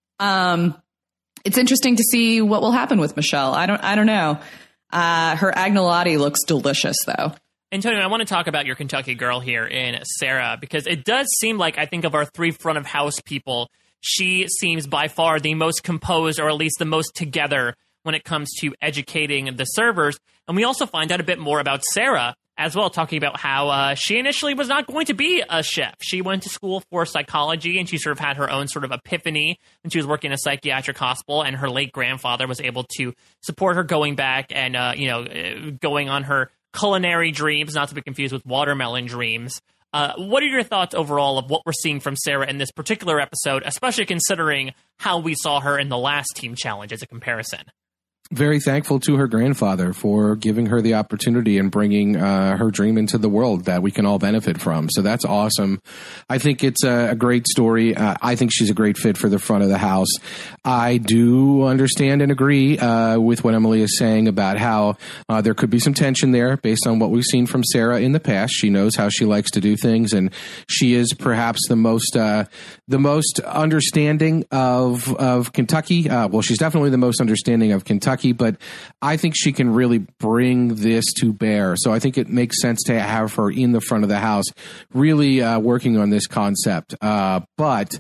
it's interesting to see what will happen with Michelle. I don't know. Her agnolotti looks delicious though. Antonio, I want to talk about your Kentucky girl here in Sarah, because it does seem like, I think of our 3 front of house people, she seems by far the most composed, or at least the most together when it comes to educating the servers. And we also find out a bit more about Sarah as well, talking about how she initially was not going to be a chef. She went to school for psychology, and she sort of had her own sort of epiphany when she was working in a psychiatric hospital, and her late grandfather was able to support her going back and, going on her culinary dreams, not to be confused with watermelon dreams. What are your thoughts overall of what we're seeing from Sarah in this particular episode, especially considering how we saw her in the last team challenge as a comparison? Very thankful to her grandfather for giving her the opportunity and bringing her dream into the world that we can all benefit from. So that's awesome. I think it's a great story. I think she's a great fit for the front of the house. I do understand and agree with what Emily is saying about how there could be some tension there based on what we've seen from Sarah in the past. She knows how she likes to do things, and she is perhaps the most understanding of Kentucky. Well, she's definitely the most understanding of Kentucky, but I think she can really bring this to bear. So I think it makes sense to have her in the front of the house, really working on this concept. But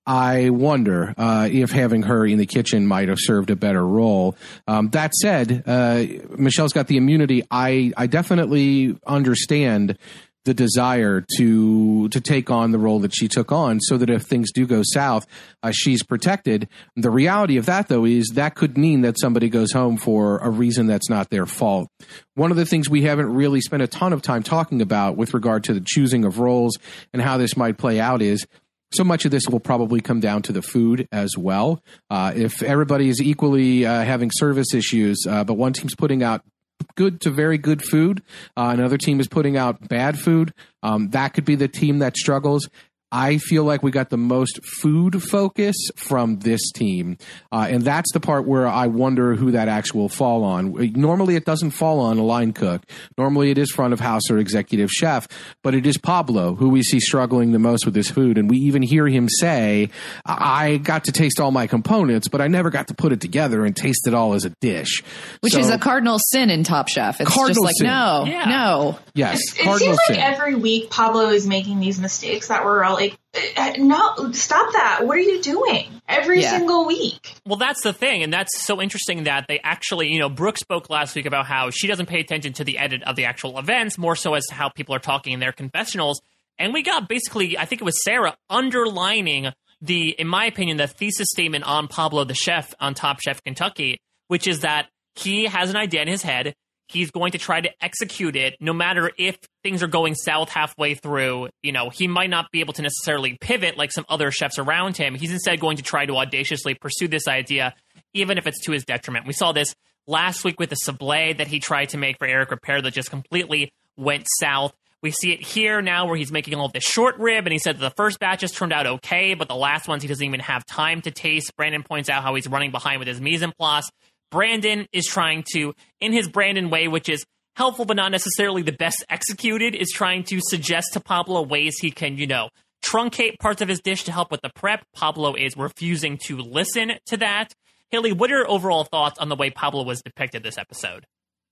I wonder if having her in the kitchen might have served a better role. That said, Michelle's got the immunity. I definitely understand the desire to take on the role that she took on so that if things do go south, she's protected. The reality of that, though, is that could mean that somebody goes home for a reason that's not their fault. One of the things we haven't really spent a ton of time talking about with regard to the choosing of roles and how this might play out is so much of this will probably come down to the food as well. If everybody is equally having service issues, but one team's putting out good to very good food, another team is putting out bad food, that could be the team that struggles. I feel like we got the most food focus from this team. And that's the part where I wonder who that actually will fall on. Normally, it doesn't fall on a line cook. Normally, it is front of house or executive chef. But it is Pablo who we see struggling the most with this food. And we even hear him say, I got to taste all my components, but I never got to put it together and taste it all as a dish. Which is a cardinal sin in Top Chef. It's just like, sin. No. Yes. It seems like every week Pablo is making these mistakes that we're all like, no, stop that. What are you doing? Every single week. Well, that's the thing. And that's so interesting that they actually, Brooke spoke last week about how she doesn't pay attention to the edit of the actual events, more so as to how people are talking in their confessionals. And we got basically, I think it was Sarah, underlining in my opinion, the thesis statement on Pablo the chef on Top Chef Kentucky, which is that he has an idea in his head. He's going to try to execute it no matter if things are going south halfway through. He might not be able to necessarily pivot like some other chefs around him. He's instead going to try to audaciously pursue this idea, even if it's to his detriment. We saw this last week with the sablé that he tried to make for Eric Ripert that just completely went south. We see it here now where he's making all of this short rib, and he said that the first batches turned out okay, but the last ones he doesn't even have time to taste. Brandon points out how he's running behind with his mise en place. Brandon is trying to, in his Brandon way, which is helpful but not necessarily the best executed, is trying to suggest to Pablo ways he can, truncate parts of his dish to help with the prep. Pablo is refusing to listen to that. Haley, what are your overall thoughts on the way Pablo was depicted this episode?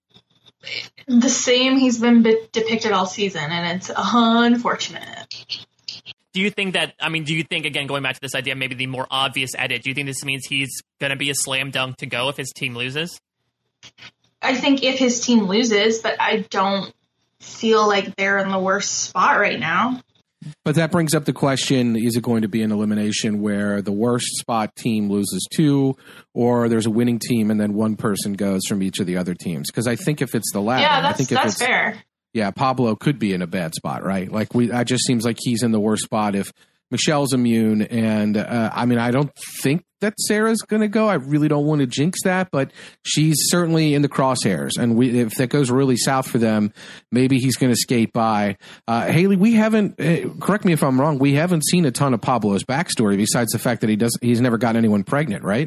The same he's been depicted all season, and it's unfortunate. Do you think, again, going back to this idea, maybe the more obvious edit, do you think this means he's going to be a slam dunk to go if his team loses? I think if his team loses, but I don't feel like they're in the worst spot right now. But that brings up the question, is it going to be an elimination where the worst spot team loses two, or there's a winning team and then one person goes from each of the other teams? Because I think if it's the latter, I think that's fair. Yeah, Pablo could be in a bad spot, right? It just seems like he's in the worst spot if Michelle's immune. And I don't think that Sarah's going to go. I really don't want to jinx that, but she's certainly in the crosshairs. And if that goes really south for them, maybe he's going to skate by. Haley, we haven't, correct me if I'm wrong, we haven't seen a ton of Pablo's backstory besides the fact that he's never gotten anyone pregnant, right?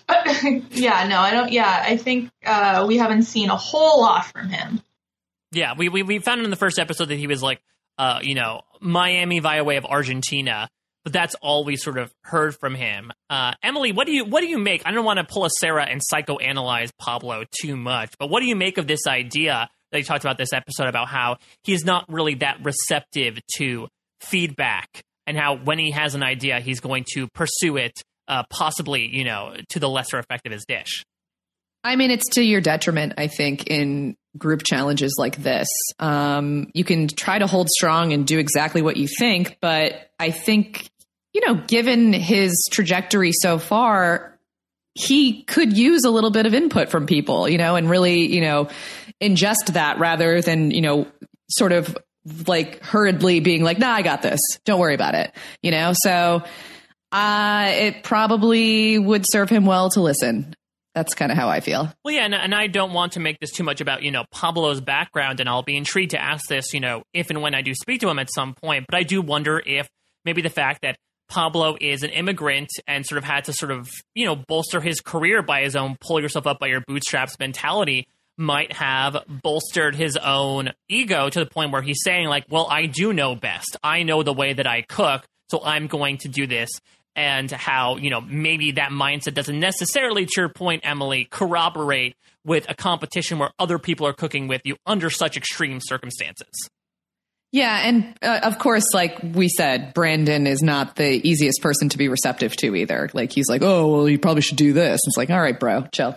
I think we haven't seen a whole lot from him. Yeah, we found in the first episode that he was like, Miami via way of Argentina, but that's all we sort of heard from him. Emily, what do you make? I don't want to pull a Sarah and psychoanalyze Pablo too much, but what do you make of this idea that you talked about this episode about how he's not really that receptive to feedback and how when he has an idea, he's going to pursue it, possibly, to the lesser effect of his dish? I mean, it's to your detriment, I think, in group challenges like this. You can try to hold strong and do exactly what you think, but I think, given his trajectory so far, he could use a little bit of input from people, and really, ingest that rather than, sort of like hurriedly being like, nah, I got this. Don't worry about it. So it probably would serve him well to listen. That's kind of how I feel. Well, yeah, and I don't want to make this too much about, Pablo's background, and I'll be intrigued to ask this, if and when I do speak to him at some point. But I do wonder if maybe the fact that Pablo is an immigrant and sort of had to sort of, bolster his career by his own pull yourself up by your bootstraps mentality might have bolstered his own ego to the point where he's saying like, well, I do know best. I know the way that I cook, so I'm going to do this. And how, maybe that mindset doesn't necessarily, to your point, Emily, corroborate with a competition where other people are cooking with you under such extreme circumstances. Yeah, and of course, like we said, Brandon is not the easiest person to be receptive to either. Like he's like, oh, well, you probably should do this. It's like, all right, bro, chill.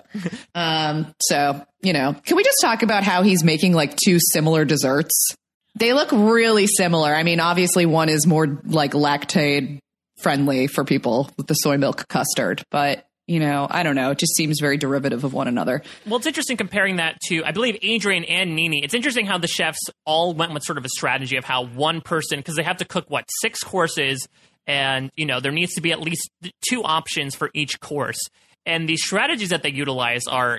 So, can we just talk about how he's making like two similar desserts? They look really similar. I mean, obviously one is more like lactate friendly for people with the soy milk custard, but I don't know. It just seems very derivative of one another. Well, it's interesting comparing that to, I believe, Adrian and Nini. It's interesting how the chefs all went with sort of a strategy of how one person, because they have to cook, 6 courses, and, there needs to be at least 2 options for each course. And the strategies that they utilize are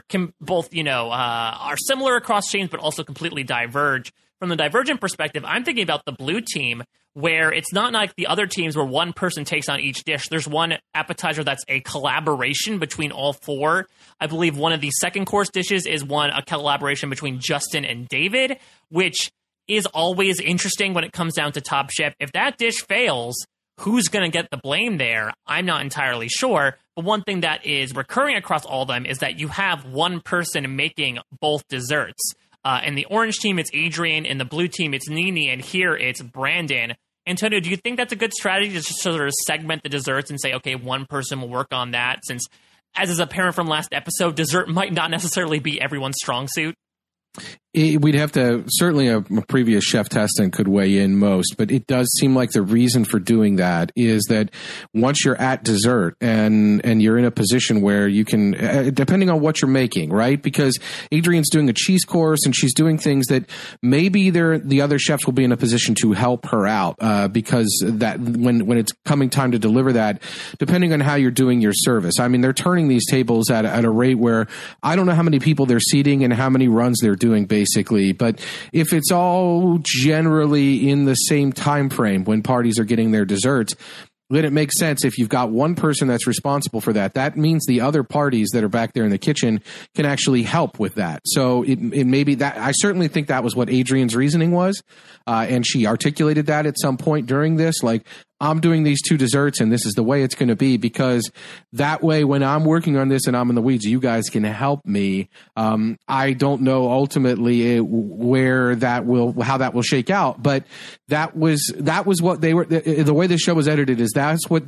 similar across chains, but also completely diverge. From the divergent perspective, I'm thinking about the blue team, where it's not like the other teams where one person takes on each dish. There's one appetizer that's a collaboration between all 4. I believe one of the second course dishes is a collaboration between Justin and David, which is always interesting when it comes down to Top Chef. If that dish fails, who's going to get the blame there? I'm not entirely sure. But one thing that is recurring across all of them is that you have one person making both desserts. In the orange team, it's Adrian. In the blue team, it's Nini. And here, it's Brandon. Antonio, do you think that's a good strategy to just sort of segment the desserts and say, okay, one person will work on that? Since, as is apparent from last episode, dessert might not necessarily be everyone's strong suit. We'd have to, certainly a previous chef testing could weigh in most, but it does seem like the reason for doing that is that once you're at dessert and you're in a position where you can, depending on what you're making, right? Because Adrian's doing a cheese course and she's doing things that maybe the other chefs will be in a position to help her out, because that when it's coming time to deliver that, depending on how you're doing your service. I mean, they're turning these tables at a rate where I don't know how many people they're seating and how many runs they're doing basically, but if it's all generally in the same time frame when parties are getting their desserts, then it makes sense. If you've got one person that's responsible for that, that means the other parties that are back there in the kitchen can actually help with that. So it may be that, I certainly think that was what Adrian's reasoning was, and she articulated that at some point during this, like, I'm doing these 2 desserts and this is the way it's going to be, because that way when I'm working on this and I'm in the weeds, you guys can help me. I don't know ultimately how that will shake out, but that was what they were, the way the show was edited is that's what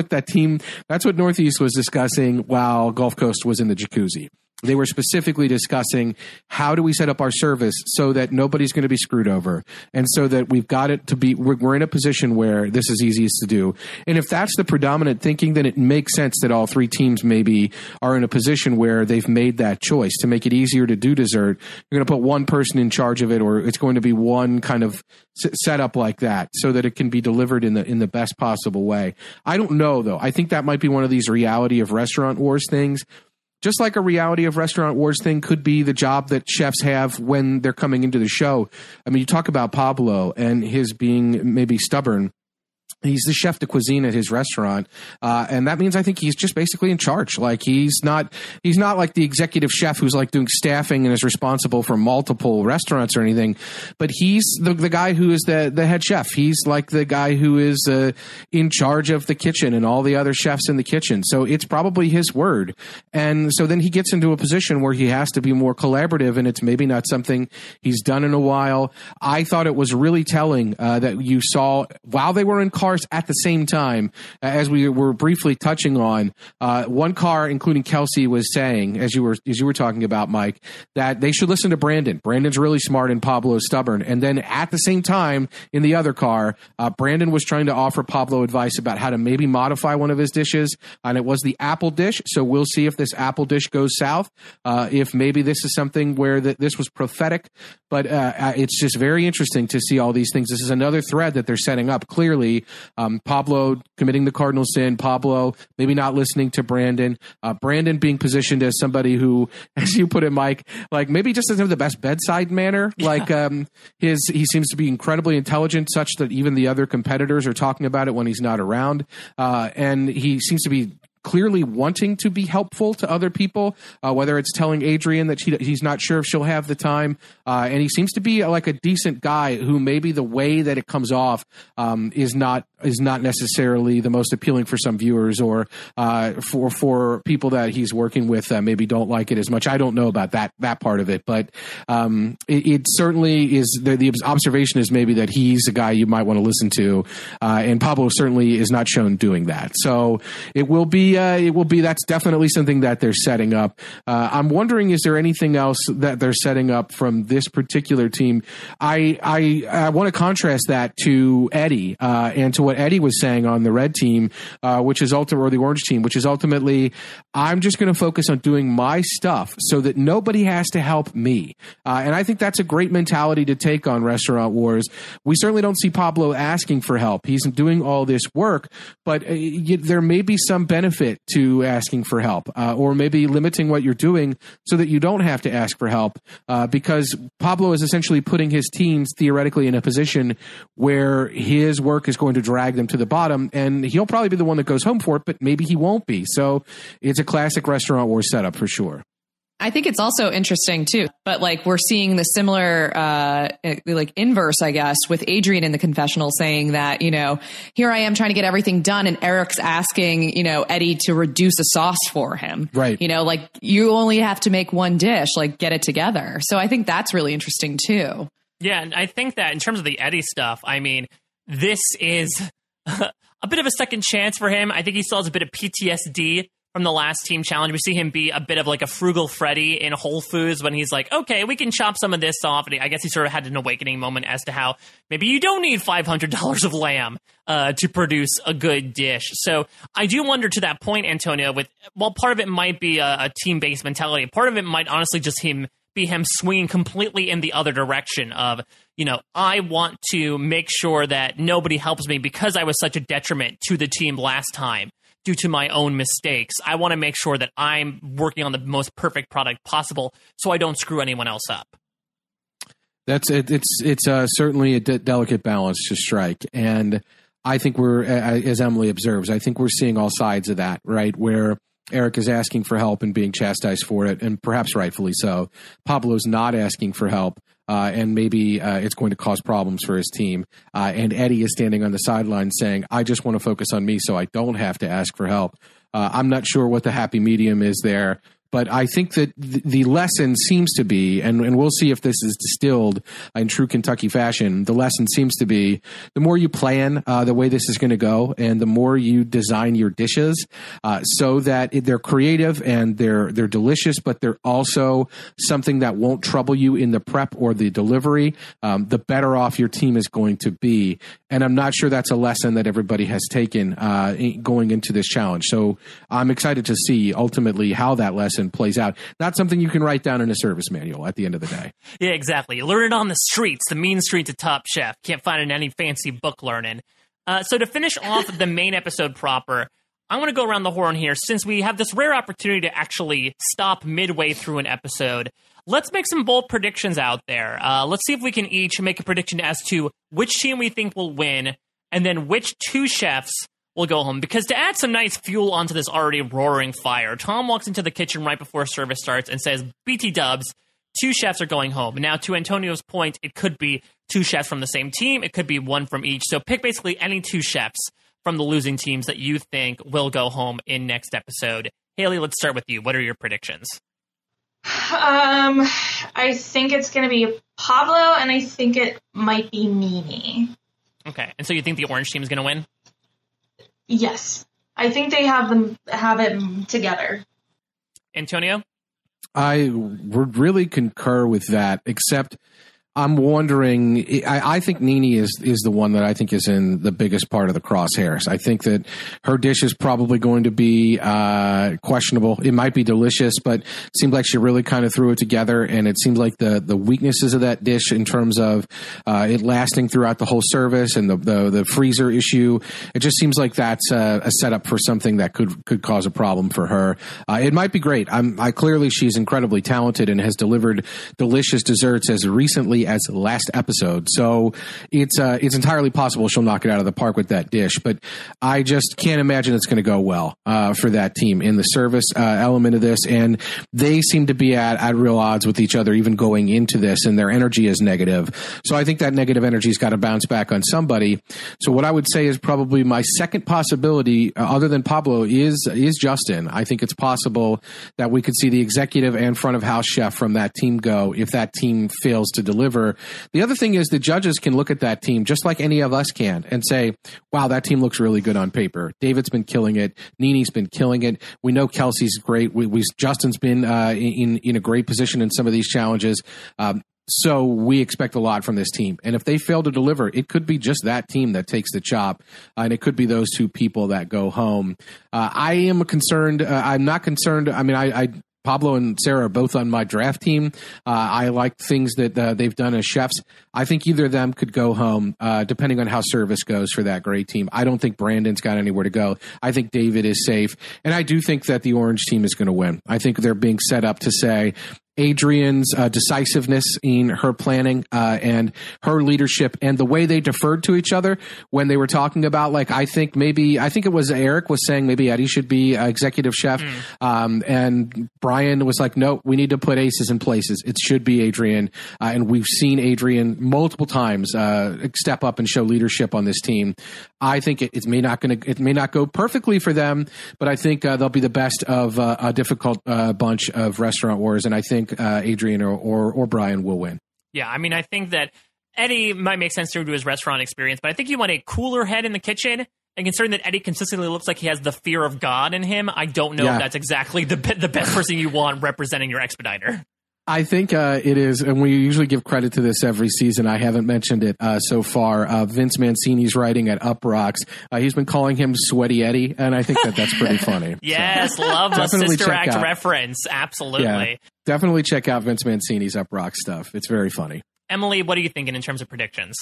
Northeast was discussing while Gulf Coast was in the jacuzzi. They were specifically discussing how do we set up our service so that nobody's going to be screwed over, and so that we've got it to be, we're in a position where this is easiest to do. And if that's the predominant thinking, then it makes sense that all 3 teams maybe are in a position where they've made that choice to make it easier to do dessert. You're going to put one person in charge of it, or it's going to be one kind of setup like that so that it can be delivered in the best possible way. I don't know though. I think that might be one of these reality of restaurant wars things. Just like a reality of restaurant wars thing could be the job that chefs have when they're coming into the show. I mean, you talk about Pablo and his being maybe stubborn. He's the chef de cuisine at his restaurant, and that means I think he's just basically in charge. Like he's not like the executive chef who's like doing staffing and is responsible for multiple restaurants or anything. But he's the guy who is the head chef. He's like the guy who is in charge of the kitchen and all the other chefs in the kitchen. So it's probably his word. And so then he gets into a position where he has to be more collaborative, and it's maybe not something he's done in a while. I thought it was really telling that you saw while they were in cars at the same time, as we were briefly touching on, one car, including Kelsey, was saying, as you were talking about, Mike, that they should listen to Brandon. Brandon's really smart and Pablo's stubborn. And then at the same time, in the other car, Brandon was trying to offer Pablo advice about how to maybe modify one of his dishes, and it was the apple dish. So we'll see if this apple dish goes south, if maybe this is something where this was prophetic. But it's just very interesting to see all these things. This is another thread that they're setting up. Clearly, Pablo committing the cardinal sin, Pablo maybe not listening to Brandon, Brandon being positioned as somebody who, as you put it, Mike, like maybe just doesn't have the best bedside manner. Like he seems to be incredibly intelligent, such that even the other competitors are talking about it when he's not around. And he seems to be clearly wanting to be helpful to other people, whether it's telling Adrian that he's not sure if she'll have the time. And he seems to be like a decent guy who maybe the way that it comes off is not is not necessarily the most appealing for some viewers, or for people that he's working with that maybe don't like it as much. I don't know about that part of it, but it certainly is. The observation is maybe that he's a guy you might want to listen to, and Pablo certainly is not shown doing that. So it will be that's definitely something that they're setting up. I'm wondering, is there anything else that they're setting up from this particular team? I want to contrast that to Eddie and to what Eddie was saying on the red team, which is or the orange team, which is ultimately, I'm just going to focus on doing my stuff so that nobody has to help me. And I think that's a great mentality to take on Restaurant Wars. We certainly don't see Pablo asking for help. He's doing all this work, but there may be some benefit to asking for help, or maybe limiting what you're doing so that you don't have to ask for help, because Pablo is essentially putting his teams theoretically in a position where his work is going to drag them to the bottom, and he'll probably be the one that goes home for it, but maybe he won't be. So it's a classic Restaurant Wars setup for sure. I think it's also interesting too, but like we're seeing the similar, like inverse, I guess, with Adrian in the confessional saying that, here I am trying to get everything done, and Eric's asking, Eddie to reduce a sauce for him. Right. Like you only have to make one dish, like get it together. So I think that's really interesting too. Yeah. And I think that in terms of the Eddie stuff, I mean, this is a bit of a second chance for him. I think he still has a bit of PTSD from the last team challenge. We see him be a bit of like a frugal Freddy in Whole Foods when he's like, okay, we can chop some of this off. And I guess he sort of had an awakening moment as to how maybe you don't need $500 of lamb to produce a good dish. So I do wonder, to that point, Antonio, while part of it might be a team-based mentality, part of it might honestly just be him swinging completely in the other direction of, I want to make sure that nobody helps me because I was such a detriment to the team last time due to my own mistakes. I want to make sure that I'm working on the most perfect product possible so I don't screw anyone else up. That's it. It's certainly a delicate balance to strike. And I think we're, as Emily observes, I think we're seeing all sides of that, right? Where Eric is asking for help and being chastised for it, and perhaps rightfully so. Pablo's not asking for help, and maybe it's going to cause problems for his team. And Eddie is standing on the sideline saying, I just want to focus on me so I don't have to ask for help. I'm not sure what the happy medium is there. But I think that the lesson seems to be, and we'll see if this is distilled in true Kentucky fashion, the lesson seems to be the more you plan the way this is going to go, and the more you design your dishes so that they're creative and they're delicious, but they're also something that won't trouble you in the prep or the delivery, the better off your team is going to be. And I'm not sure that's a lesson that everybody has taken going into this challenge. So I'm excited to see ultimately how that lesson plays out. Not something you can write down in a service manual at the end of the day. Yeah, exactly. You learn it on the streets, the mean streets of Top Chef. Can't find it in any fancy book learning. So to finish off the main episode proper, I want to go around the horn here. Since we have this rare opportunity to actually stop midway through an episode, let's make some bold predictions out there. Let's see if we can each make a prediction as to which team we think will win, and then which two chefs will go home. Because to add some nice fuel onto this already roaring fire, Tom walks into the kitchen right before service starts and says, BT dubs, two chefs are going home. Now, to Antonio's point, it could be two chefs from the same team. It could be one from each. So pick basically any two chefs from the losing teams that you think will go home in next episode. Haley, let's start with you. What are your predictions? I think it's going to be Pablo, and I think it might be Nini. Okay, and so you think the orange team is going to win? Yes, I think they have it together. Antonio? I would really concur with that, except I'm wondering, I think Nini is the one that I think is in the biggest part of the crosshairs. I think that her dish is probably going to be questionable. It might be delicious, but it seemed like she really kind of threw it together, and it seemed like the weaknesses of that dish in terms of it lasting throughout the whole service and the freezer issue, it just seems like that's a setup for something that could cause a problem for her. It might be great. Clearly she's incredibly talented and has delivered delicious desserts as recently as last episode. So it's entirely possible she'll knock it out of the park with that dish. But I just can't imagine it's going to go well for that team in the service element of this. And they seem to be at real odds with each other, even going into this, and their energy is negative. So I think that negative energy's got to bounce back on somebody. So what I would say is probably my second possibility, other than Pablo, is Justin. I think it's possible that we could see the executive and front of house chef from that team go if that team fails to deliver. The other thing is the judges can look at that team just like any of us can and say, wow, that team looks really good on paper. David's been killing it. Nene's been killing it. We know Kelsey's great. Justin's been in a great position in some of these challenges. So we expect a lot from this team. And if they fail to deliver, it could be just that team that takes the chop. And it could be those two people that go home. I am concerned. I'm not concerned. I mean, Pablo and Sarah are both on my draft team. I like things that they've done as chefs. I think either of them could go home, depending on how service goes for that great team. I don't think Brandon's got anywhere to go. I think David is safe. And I do think that the orange team is going to win. I think they're being set up to say, Adrian's decisiveness in her planning and her leadership and the way they deferred to each other when they were talking about, like, I think it was Eric was saying maybe Eddie should be executive chef. And Brian was like, no, we need to put aces in places. It should be Adrian. And we've seen Adrian multiple times step up and show leadership on this team. I think it may not go perfectly for them, but I think they'll be the best of a difficult bunch of restaurant wars. And I think Adrian or Brian will win. Yeah, I mean, I think that Eddie might make sense to his restaurant experience, but I think you want a cooler head in the kitchen. And considering that Eddie consistently looks like he has the fear of God in him, I don't know if that's exactly the best person you want representing your expediter. I think it is, and we usually give credit to this every season. I haven't mentioned it so far. Vince Mancini's writing at Up Rocks. He's been calling him Sweaty Eddie, and I think that's pretty funny. Yes, so, love the Sister Act reference. Absolutely. Yeah, definitely check out Vince Mancini's Up Rocks stuff. It's very funny. Emily, what are you thinking in terms of predictions?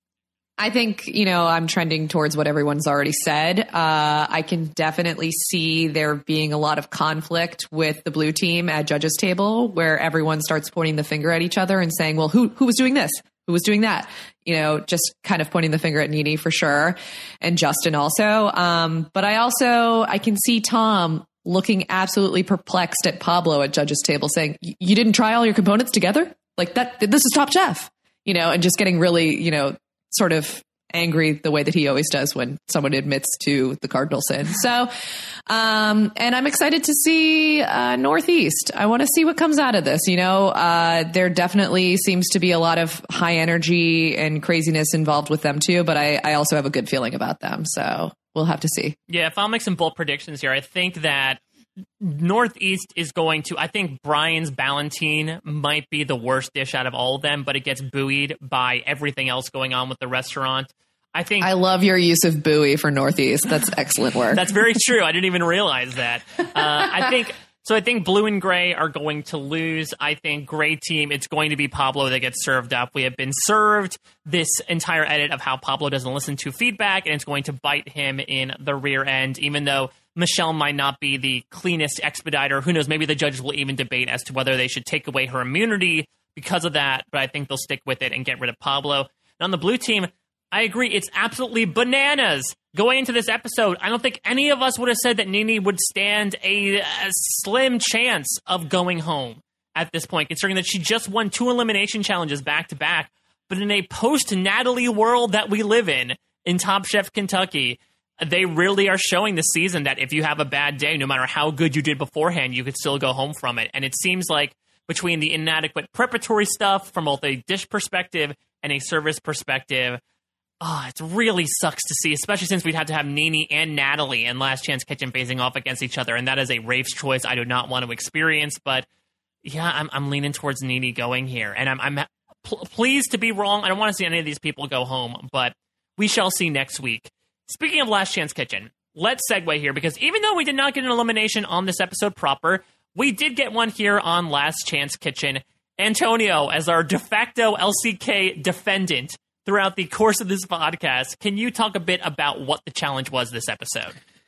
I think, I'm trending towards what everyone's already said. I can definitely see there being a lot of conflict with the blue team at judges' table where everyone starts pointing the finger at each other and saying, well, who was doing this? Who was doing that? Just kind of pointing the finger at Nene for sure. And Justin also. But I can see Tom looking absolutely perplexed at Pablo at judges' table saying, you didn't try all your components together? Like that, this is Top Chef, and just getting really, sort of angry the way that he always does when someone admits to the cardinal sin. So, and I'm excited to see Northeast. I want to see what comes out of this. There definitely seems to be a lot of high energy and craziness involved with them too, but I also have a good feeling about them. So we'll have to see. Yeah, if I'll make some bold predictions here, I think that Northeast is I think Brian's Ballantine might be the worst dish out of all of them, but it gets buoyed by everything else going on with the restaurant. I love your use of buoy for Northeast. That's excellent work. That's very true. I didn't even realize that. I think blue and gray are going to lose. I think gray team, it's going to be Pablo that gets served up. We have been served this entire edit of how Pablo doesn't listen to feedback, and it's going to bite him in the rear end, even though Michelle might not be the cleanest expediter. Who knows? Maybe the judges will even debate as to whether they should take away her immunity because of that, but I think they'll stick with it and get rid of Pablo. And on the blue team, I agree. It's absolutely bananas. Going into this episode, I don't think any of us would have said that Nene would stand a slim chance of going home at this point, considering that she just won 2 elimination challenges back-to-back. But in a post-Natalie world that we live in Top Chef Kentucky, they really are showing this season that if you have a bad day, no matter how good you did beforehand, you could still go home from it. And it seems like between the inadequate preparatory stuff from both a dish perspective and a service perspective, it really sucks to see, especially since we'd have to have Nene and Natalie and Last Chance Kitchen facing off against each other. And that is a Rafe's choice I do not want to experience. But yeah, I'm leaning towards Nene going here. And I'm pleased to be wrong. I don't want to see any of these people go home, but we shall see next week. Speaking of Last Chance Kitchen, let's segue here, because even though we did not get an elimination on this episode proper, we did get one here on Last Chance Kitchen. Antonio, as our de facto LCK defendant throughout the course of this podcast, can you talk a bit about what the challenge was this episode?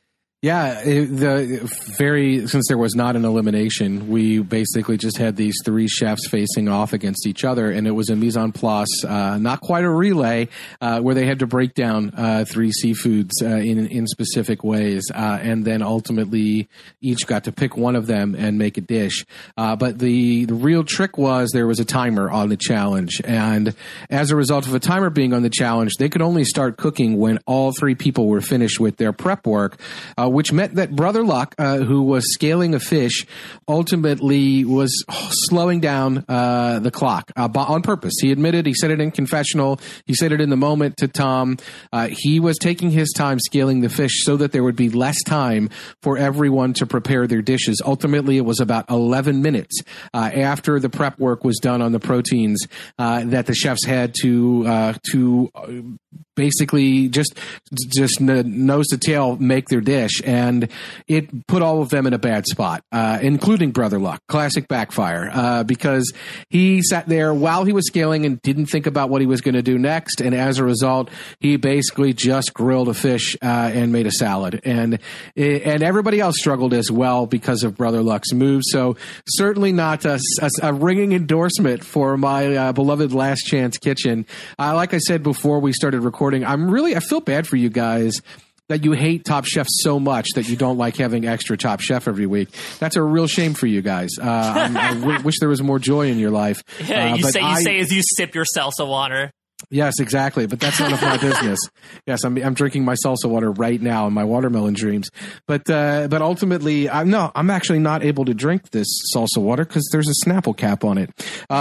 Yeah, since there was not an elimination, we basically just had these three chefs facing off against each other, and it was a mise en place, not quite a relay, where they had to break down three seafoods in specific ways, and then ultimately each got to pick one of them and make a dish. But the real trick was there was a timer on the challenge, and as a result of a timer being on the challenge, they could only start cooking when all three people were finished with their prep work. Which meant that Brother Luck, who was scaling a fish, ultimately was slowing down the clock on purpose. He admitted, he said it in confessional, he said it in the moment to Tom. He was taking his time scaling the fish so that there would be less time for everyone to prepare their dishes. Ultimately, it was about 11 minutes after the prep work was done on the proteins that the chefs had to basically just nose to tail make their dish, and it put all of them in a bad spot, including Brother Luck. Classic backfire, because he sat there while he was scaling and didn't think about what he was going to do next, and as a result, he basically just grilled a fish and made a salad, and everybody else struggled as well because of Brother Luck's moves. So certainly not a ringing endorsement for my beloved Last Chance Kitchen. Like I said before we started recording, I feel bad for you guys that you hate Top Chef so much that you don't like having extra Top Chef every week. That's a real shame for you guys. I wish there was more joy in your life. Yeah, you say as you sip your salsa water. Yes, exactly. But that's none of my business. Yes, I'm drinking my salsa water right now in my watermelon dreams. But ultimately, I'm actually not able to drink this salsa water because there's a Snapple cap on it.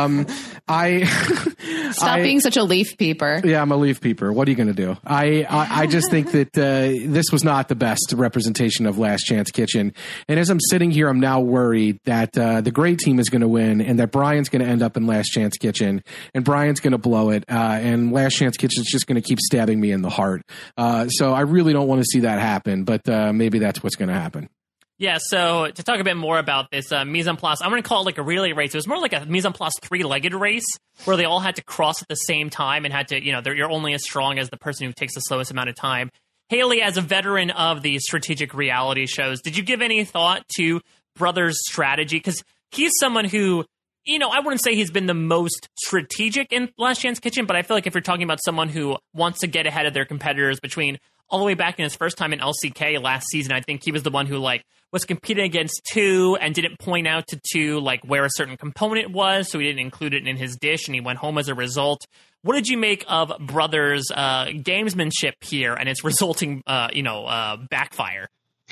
Stop being such a leaf peeper. Yeah, I'm a leaf peeper. What are you going to do? I just think that this was not the best representation of Last Chance Kitchen. And as I'm sitting here, I'm now worried that the great team is going to win and that Brian's going to end up in Last Chance Kitchen and Brian's going to blow it. And Last Chance Kitchen is just going to keep stabbing me in the heart. So I really don't want to see that happen, but maybe that's what's going to happen. Yeah, so to talk a bit more about this mise en place, I'm going to call it like a relay race. It was more like a mise en place three-legged race where they all had to cross at the same time and had to, you're only as strong as the person who takes the slowest amount of time. Haley, as a veteran of the strategic reality shows, did you give any thought to Brother's strategy? Because he's someone who, I wouldn't say he's been the most strategic in Last Chance Kitchen, but I feel like if you're talking about someone who wants to get ahead of their competitors between all the way back in his first time in LCK last season, I think he was the one who was competing against two and didn't point out to two where a certain component was, so he didn't include it in his dish, and he went home as a result. What did you make of Brother's gamesmanship here and its resulting, backfire?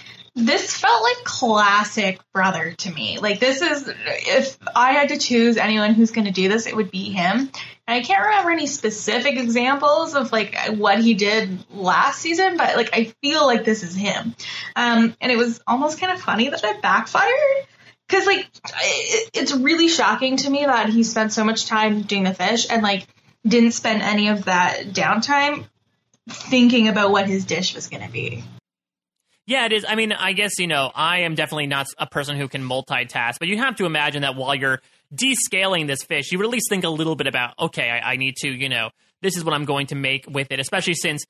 This felt like classic Brother to me. This is, if I had to choose anyone who's going to do this, it would be him. And I can't remember any specific examples of what he did last season, but I feel like this is him. And it was almost kind of funny that it backfired. Because it's really shocking to me that he spent so much time doing the fish and didn't spend any of that downtime thinking about what his dish was going to be. Yeah, it is. I mean, I guess, I am definitely not a person who can multitask, but you have to imagine that while you're descaling this fish, you would at least think a little bit about, okay, I need to, this is what I'm going to make with it, especially since,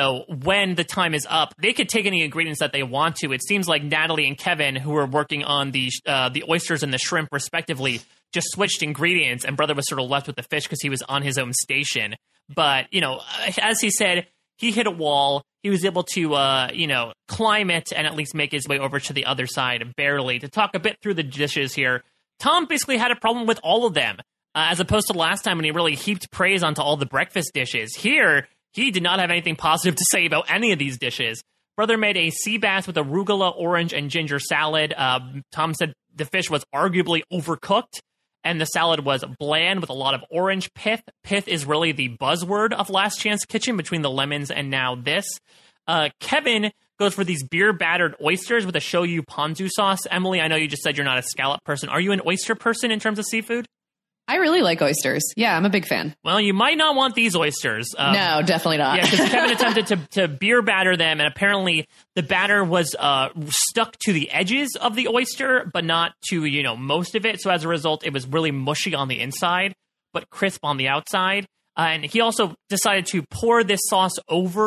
when the time is up, they could take any ingredients that they want to. It seems like Natalie and Kevin, who were working on the oysters and the shrimp respectively, just switched ingredients, and Brother was sort of left with the fish because he was on his own station. But, as he said, he hit a wall. He was able to, climb it and at least make his way over to the other side, barely. To talk a bit through the dishes here, Tom basically had a problem with all of them, as opposed to last time when he really heaped praise onto all the breakfast dishes. Here, he did not have anything positive to say about any of these dishes. Brother made a sea bass with arugula, orange, and ginger salad. Tom said the fish was arguably overcooked, and the salad was bland with a lot of orange pith. Pith is really the buzzword of Last Chance Kitchen between the lemons and now this. Kevin goes for these beer-battered oysters with a shoyu ponzu sauce. Emily, I know you just said you're not a scallop person. Are you an oyster person in terms of seafood? I really like oysters. Yeah, I'm a big fan. Well, you might not want these oysters. No, definitely not. Yeah, because Kevin attempted to beer batter them, and apparently the batter was stuck to the edges of the oyster, but not to, most of it. So as a result, it was really mushy on the inside, but crisp on the outside. And he also decided to pour this sauce over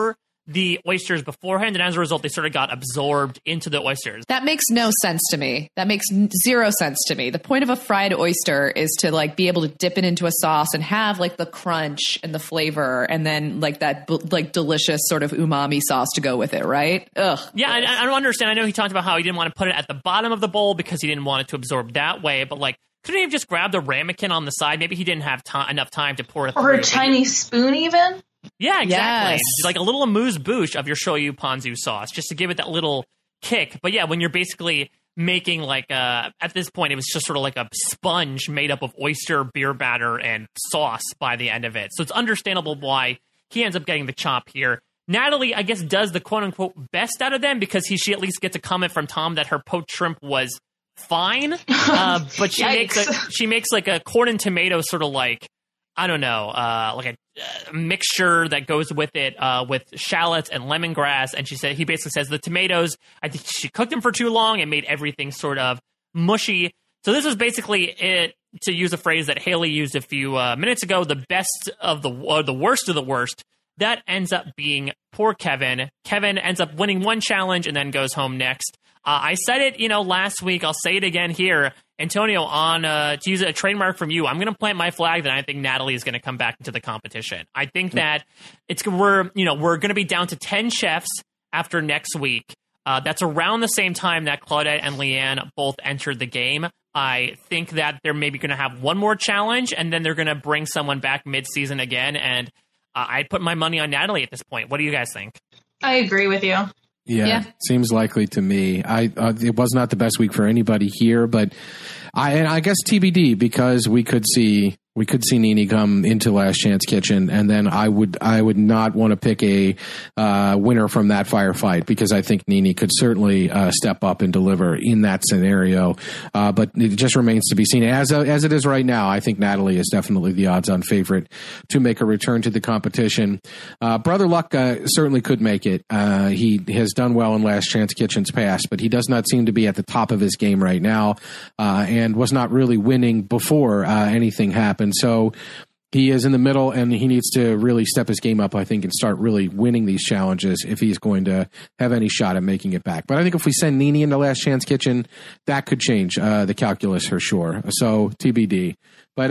the oysters beforehand, and as a result, they sort of got absorbed into the oysters. That makes no sense to me. That makes zero sense to me. The point of a fried oyster is to like be able to dip it into a sauce and have like the crunch and the flavor, and then like that like delicious sort of umami sauce to go with it, right? Ugh. Yeah, I don't understand. I know he talked about how he didn't want to put it at the bottom of the bowl because he didn't want it to absorb that way, but like, couldn't he have just grabbed a ramekin on the side? Maybe he didn't have enough time to pour it through. Or a Chinese spoon, even. Yeah, exactly. Yes. Like a little amuse-bouche of your shoyu ponzu sauce, just to give it that little kick. But yeah, when you're basically making like at this point, it was just sort of like a sponge made up of oyster, beer batter, and sauce by the end of it. So it's understandable why he ends up getting the chop here. Natalie, I guess, does the quote-unquote best out of them because she at least gets a comment from Tom that her poached shrimp was fine. But she makes like a corn and tomato sort of like, I don't know, like a mixture that goes with it with shallots and lemongrass. And he basically says the tomatoes, I think she cooked them for too long and made everything sort of mushy. So this was basically it, to use a phrase that Haley used a few minutes ago, the best of the worst of the worst. That ends up being poor Kevin. Kevin ends up winning one challenge and then goes home next. I said it, last week. I'll say it again here. Antonio, to use a trademark from you, I'm going to plant my flag that I think Natalie is going to come back into the competition. I think that we're going to be down to 10 chefs after next week. That's around the same time that Claudette and Leanne both entered the game. I think that they're maybe going to have one more challenge, and then they're going to bring someone back mid-season again. And I'd put my money on Natalie at this point. What do you guys think? I agree with you. Yeah, seems likely to me. It was not the best week for anybody here, but I guess TBD, because we could see Nene come into Last Chance Kitchen, and then I would not want to pick a winner from that firefight, because I think Nene could certainly step up and deliver in that scenario. But it just remains to be seen. As it is right now, I think Natalie is definitely the odds-on favorite to make a return to the competition. Brother Luck certainly could make it. He has done well in Last Chance Kitchen's past, but he does not seem to be at the top of his game right now, and was not really winning before anything happened. So he is in the middle, and he needs to really step his game up, I think, and start really winning these challenges if he's going to have any shot at making it back. But I think if we send Nene into Last Chance Kitchen, that could change the calculus for sure. So TBD. But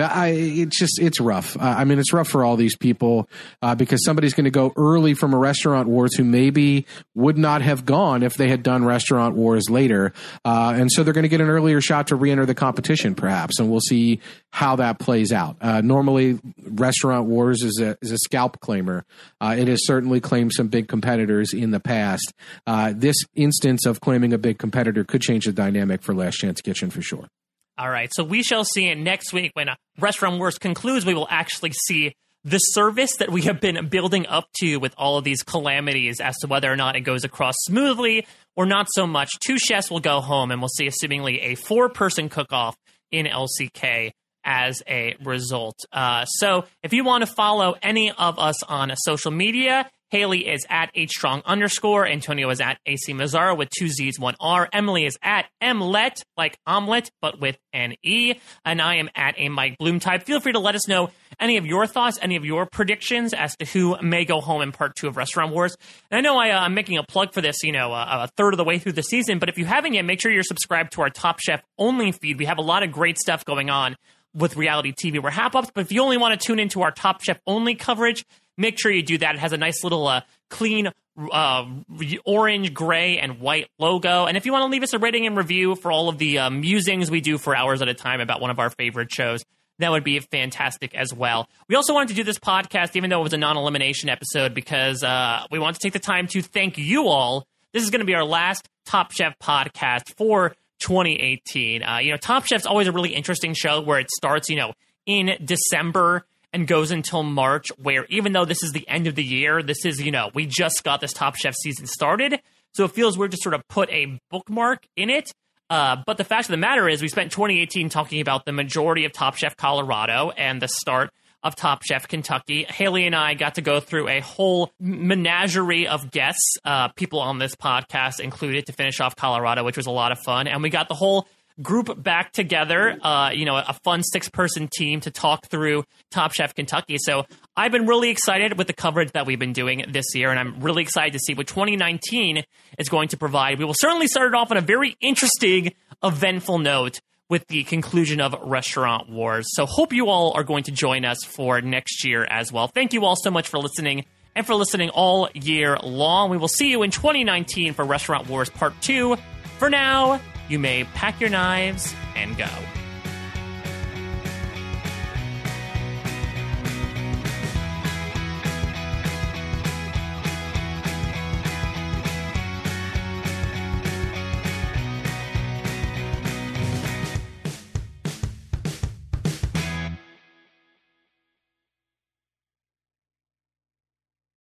it's rough. It's rough for all these people because somebody's going to go early from a Restaurant Wars who maybe would not have gone if they had done Restaurant Wars later. And so they're going to get an earlier shot to re-enter the competition, perhaps. And we'll see how that plays out. Normally, Restaurant Wars is a scalp claimer. It has certainly claimed some big competitors in the past. This instance of claiming a big competitor could change the dynamic for Last Chance Kitchen for sure. All right, so we shall see it next week when Restaurant Wars concludes. We will actually see the service that we have been building up to with all of these calamities as to whether or not it goes across smoothly or not so much. 2 chefs will go home, and we'll see assumingly a 4-person cook-off in LCK as a result. So if you want to follow any of us on social media, Haley is at @strong_. Antonio is at AC Mazzara with 2 Z's, 1 R. Emily is at Mlet, like omelet, but with an E. And I am at a Mike Bloom type. Feel free to let us know any of your thoughts, any of your predictions as to who may go home in part 2 of Restaurant Wars. And I know I'm making a plug for this, a third of the way through the season, but if you haven't yet, make sure you're subscribed to our Top Chef only feed. We have a lot of great stuff going on with reality TV. We're Hap-Ups, but if you only want to tune into our Top Chef only coverage, make sure you do that. It has a nice little clean orange, gray, and white logo. And if you want to leave us a rating and review for all of the musings we do for hours at a time about one of our favorite shows, that would be fantastic as well. We also wanted to do this podcast, even though it was a non-elimination episode, because we want to take the time to thank you all. This is going to be our last Top Chef podcast for 2018. Top Chef's always a really interesting show where it starts, in December and goes until March, where even though this is the end of the year, this is, we just got this Top Chef season started. So it feels weird to sort of put a bookmark in it. But the fact of the matter is we spent 2018 talking about the majority of Top Chef Colorado and the start of Top Chef Kentucky. Haley and I got to go through a whole menagerie of guests, people on this podcast included, to finish off Colorado, which was a lot of fun. And we got the whole group back together, a fun 6-person team to talk through Top Chef Kentucky. So I've been really excited with the coverage that we've been doing this year, and I'm really excited to see what 2019 is going to provide. We will certainly start it off on a very interesting, eventful note with the conclusion of Restaurant Wars. So hope you all are going to join us for next year as well. Thank you all so much for listening and for listening all year long. We will see you in 2019 for Restaurant Wars Part 2. For now, you may pack your knives and go.